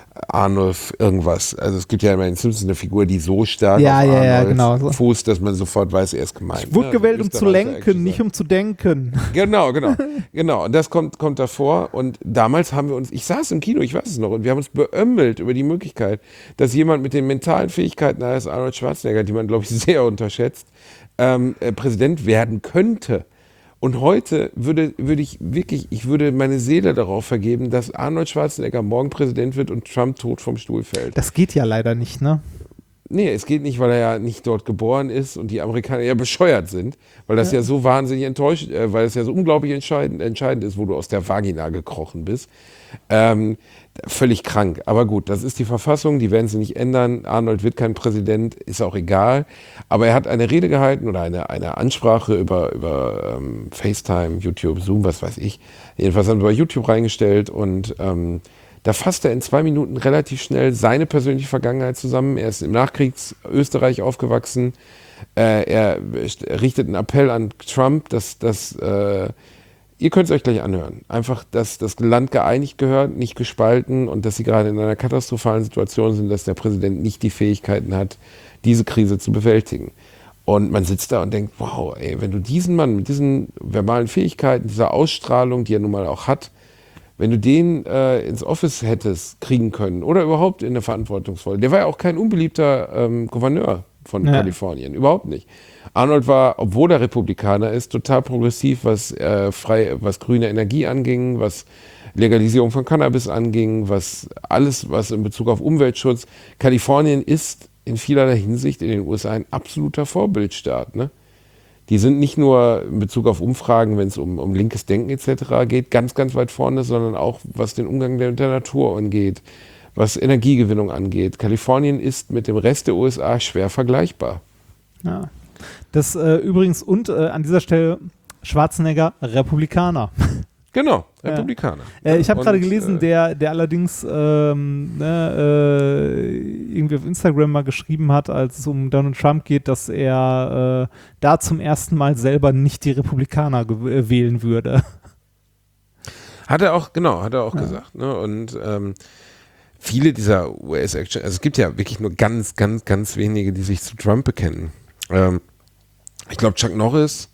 Arnulf irgendwas. Also es gibt ja immer in Simpsons eine Figur, die so stark Ja, auf ja, ja, Arnold genau so. fußt, dass man sofort weiß, er ist gemeint. Ich wurde ne? gewählt, um zu Österreicher lenken, Action nicht sein. um zu denken. Genau, genau, genau. Und das kommt, kommt davor. Und damals haben wir uns, ich saß im Kino, ich weiß es noch, und wir haben uns beömmelt über die Möglichkeit, dass jemand mit den mentalen Fähigkeiten eines Arnold Schwarzenegger, die man, glaube ich, sehr unterschätzt, ähm, äh, Präsident werden könnte. Und heute würde, würde ich wirklich, ich würde meine Seele darauf vergeben, dass Arnold Schwarzenegger morgen Präsident wird und Trump tot vom Stuhl fällt. Das geht ja leider nicht, ne? Nee, es geht nicht, weil er ja nicht dort geboren ist und die Amerikaner ja bescheuert sind, weil das ja, ja so wahnsinnig enttäuscht, äh, weil es ja so unglaublich entscheidend, entscheidend ist, wo du aus der Vagina gekrochen bist. Ähm, völlig krank. Aber gut, das ist die Verfassung, die werden sie nicht ändern. Arnold wird kein Präsident, ist auch egal. Aber er hat eine Rede gehalten oder eine, eine Ansprache über, über ähm, FaceTime, YouTube, Zoom, was weiß ich. Jedenfalls haben wir bei YouTube reingestellt und ähm, da fasst er in zwei Minuten relativ schnell seine persönliche Vergangenheit zusammen. Er ist im Nachkriegs-Österreich aufgewachsen. Äh, er richtet einen Appell an Trump, dass, dass äh, ihr könnt es euch gleich anhören. Einfach, dass das Land geeinigt gehört, nicht gespalten und dass sie gerade in einer katastrophalen Situation sind, dass der Präsident nicht die Fähigkeiten hat, diese Krise zu bewältigen. Und man sitzt da und denkt, wow, ey, wenn du diesen Mann mit diesen verbalen Fähigkeiten, dieser Ausstrahlung, die er nun mal auch hat, wenn du den äh, ins Office hättest kriegen können oder überhaupt in der Verantwortungsvolle, der war ja auch kein unbeliebter ähm, Gouverneur von Ja. Kalifornien, überhaupt nicht. Arnold war, obwohl er Republikaner ist, total progressiv, was, äh, frei, was grüne Energie anging, was Legalisierung von Cannabis anging, was alles, was in Bezug auf Umweltschutz. Kalifornien ist in vielerlei Hinsicht in den U S A ein absoluter Vorbildstaat, ne? Die sind nicht nur in Bezug auf Umfragen, wenn es um, um linkes Denken et cetera geht, ganz, ganz weit vorne, sondern auch was den Umgang der, der Natur angeht, was Energiegewinnung angeht. Kalifornien ist mit dem Rest der U S A schwer vergleichbar. Ja. Das äh, übrigens und äh, an dieser Stelle Schwarzenegger Republikaner. Genau, Ja. Republikaner. Äh, ich habe Und, gerade gelesen, äh, der, der allerdings ähm, ne, äh, irgendwie auf Instagram mal geschrieben hat, als es um Donald Trump geht, dass er äh, da zum ersten Mal selber nicht die Republikaner ge- äh, wählen würde. Hat er auch, genau, hat er auch ja. gesagt. Ne? Und ähm, viele dieser U S-Action, also es gibt ja wirklich nur ganz, ganz, ganz wenige, die sich zu Trump bekennen. Ähm, ich glaube, Chuck Norris,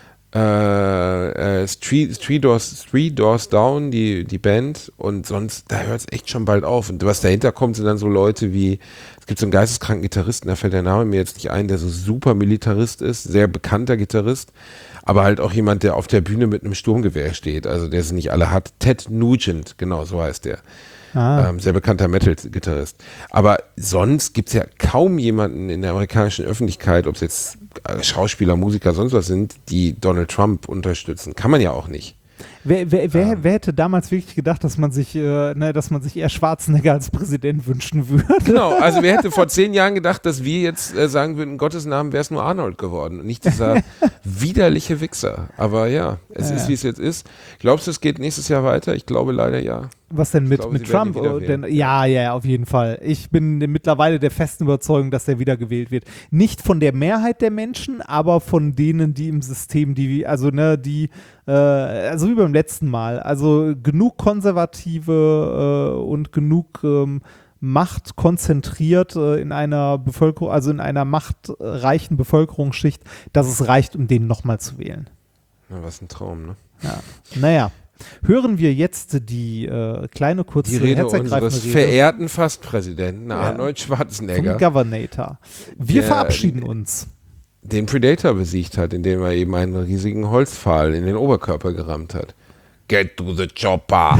äh, äh, Street, Street, Doors, Street Doors Down, die, die Band, und sonst, da hört es echt schon bald auf. Und was dahinter kommt, sind dann so Leute wie, es gibt so einen geisteskranken Gitarristen, da fällt der Name mir jetzt nicht ein, der so super Militarist ist, sehr bekannter Gitarrist, aber halt auch jemand, der auf der Bühne mit einem Sturmgewehr steht, also der sie nicht alle hat. Ted Nugent, genau, so heißt der. Ah. Ähm, sehr bekannter Metal-Gitarrist. Aber sonst gibt es ja kaum jemanden in der amerikanischen Öffentlichkeit, ob es jetzt Schauspieler, Musiker, sonst was sind, die Donald Trump unterstützen. Kann man ja auch nicht. Wer, wer, wer, wer hätte damals wirklich gedacht, dass man sich, äh, ne, dass man sich eher Schwarzenegger als Präsident wünschen würde? Genau, also wer hätte vor zehn Jahren gedacht, dass wir jetzt äh, sagen würden, in Gottes Namen wäre es nur Arnold geworden und nicht dieser widerliche Wichser. Aber ja, es Ja, ist, ja. wie es jetzt ist. Glaubst du, es geht nächstes Jahr weiter? Ich glaube leider ja. Was denn mit, glaube, mit sie werden Trump? ihn wieder Oh, wählen. denn, ja, ja, ja, auf jeden Fall. Ich bin mittlerweile der festen Überzeugung, dass er wieder gewählt wird. Nicht von der Mehrheit der Menschen, aber von denen, die im System, die, also ne, die, äh, also wie beim letzten Mal, also genug Konservative äh, und genug ähm, Macht konzentriert äh, in einer Bevölkerung, also in einer machtreichen Bevölkerungsschicht, dass es reicht, um den nochmal zu wählen. Na, was ein Traum, ne? Ja. Naja. Hören wir jetzt die äh, kleine, kurze, Die Rede herzergreifende unseres Rede verehrten Fastpräsidenten Ja. Arnold vom Schwarzenegger, Governator. Wir Der- verabschieden uns. den Predator besiegt hat, indem er eben einen riesigen Holzpfahl in den Oberkörper gerammt hat. Get to the chopper!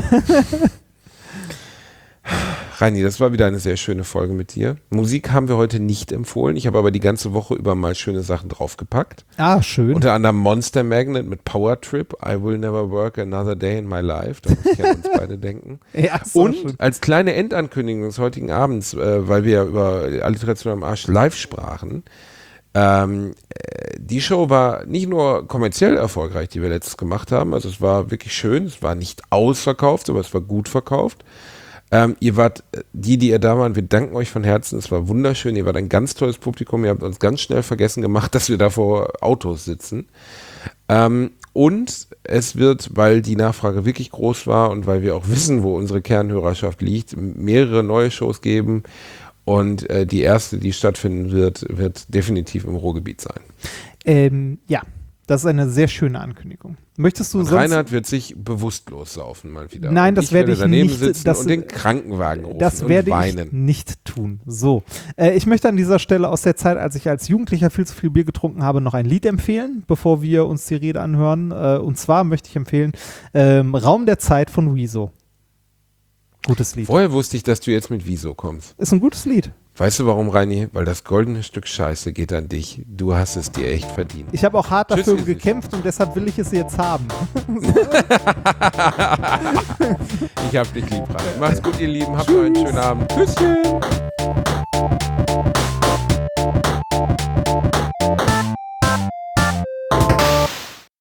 Reini, das war wieder eine sehr schöne Folge mit dir. Musik haben wir heute nicht empfohlen. Ich habe aber die ganze Woche über mal schöne Sachen draufgepackt. Ah, schön. Unter anderem Monster Magnet mit Power Trip. I will never work another day in my life. Da muss ich an uns beide denken. Ja, ist auch Und schön. als kleine Endankündigung des heutigen Abends, äh, weil wir ja über Alliteration am Arsch live sprachen, ähm, äh, die Show war nicht nur kommerziell erfolgreich, die wir letztes gemacht haben. Also es war wirklich schön. Es war nicht ausverkauft, aber es war gut verkauft. Ähm, ihr wart, äh, die, die ihr da waren, wir danken euch von Herzen. Es war wunderschön. Ihr wart ein ganz tolles Publikum. Ihr habt uns ganz schnell vergessen gemacht, dass wir da vor Autos sitzen. Ähm, und es wird, weil die Nachfrage wirklich groß war und weil wir auch wissen, wo unsere Kernhörerschaft liegt, mehrere neue Shows geben. Und äh, die erste, die stattfinden wird, wird definitiv im Ruhrgebiet sein. Ähm, ja, das ist eine sehr schöne Ankündigung. Möchtest du Und sonst... Reinhard wird sich bewusstlos saufen mal wieder. Nein, und das werde ich daneben nicht, sitzen das- und den Krankenwagen rufen Das und werde weinen. ich nicht tun. So, äh, ich möchte an dieser Stelle aus der Zeit, als ich als Jugendlicher viel zu viel Bier getrunken habe, noch ein Lied empfehlen, bevor wir uns die Rede anhören. Äh, und zwar möchte ich empfehlen ähm, Raum der Zeit von Rezo. Gutes Lied. Woher wusste ich, dass du jetzt mit Wieso kommst? Ist ein gutes Lied. Weißt du warum, Reini? Weil das goldene Stück Scheiße geht an dich. Du hast es dir echt verdient. Ich habe auch hart Tschüss, dafür Isis. gekämpft und deshalb will ich es jetzt haben. Ich hab dich lieb, Reini. Macht's gut, ihr Lieben. Habt noch einen schönen Abend. Tschüsschen.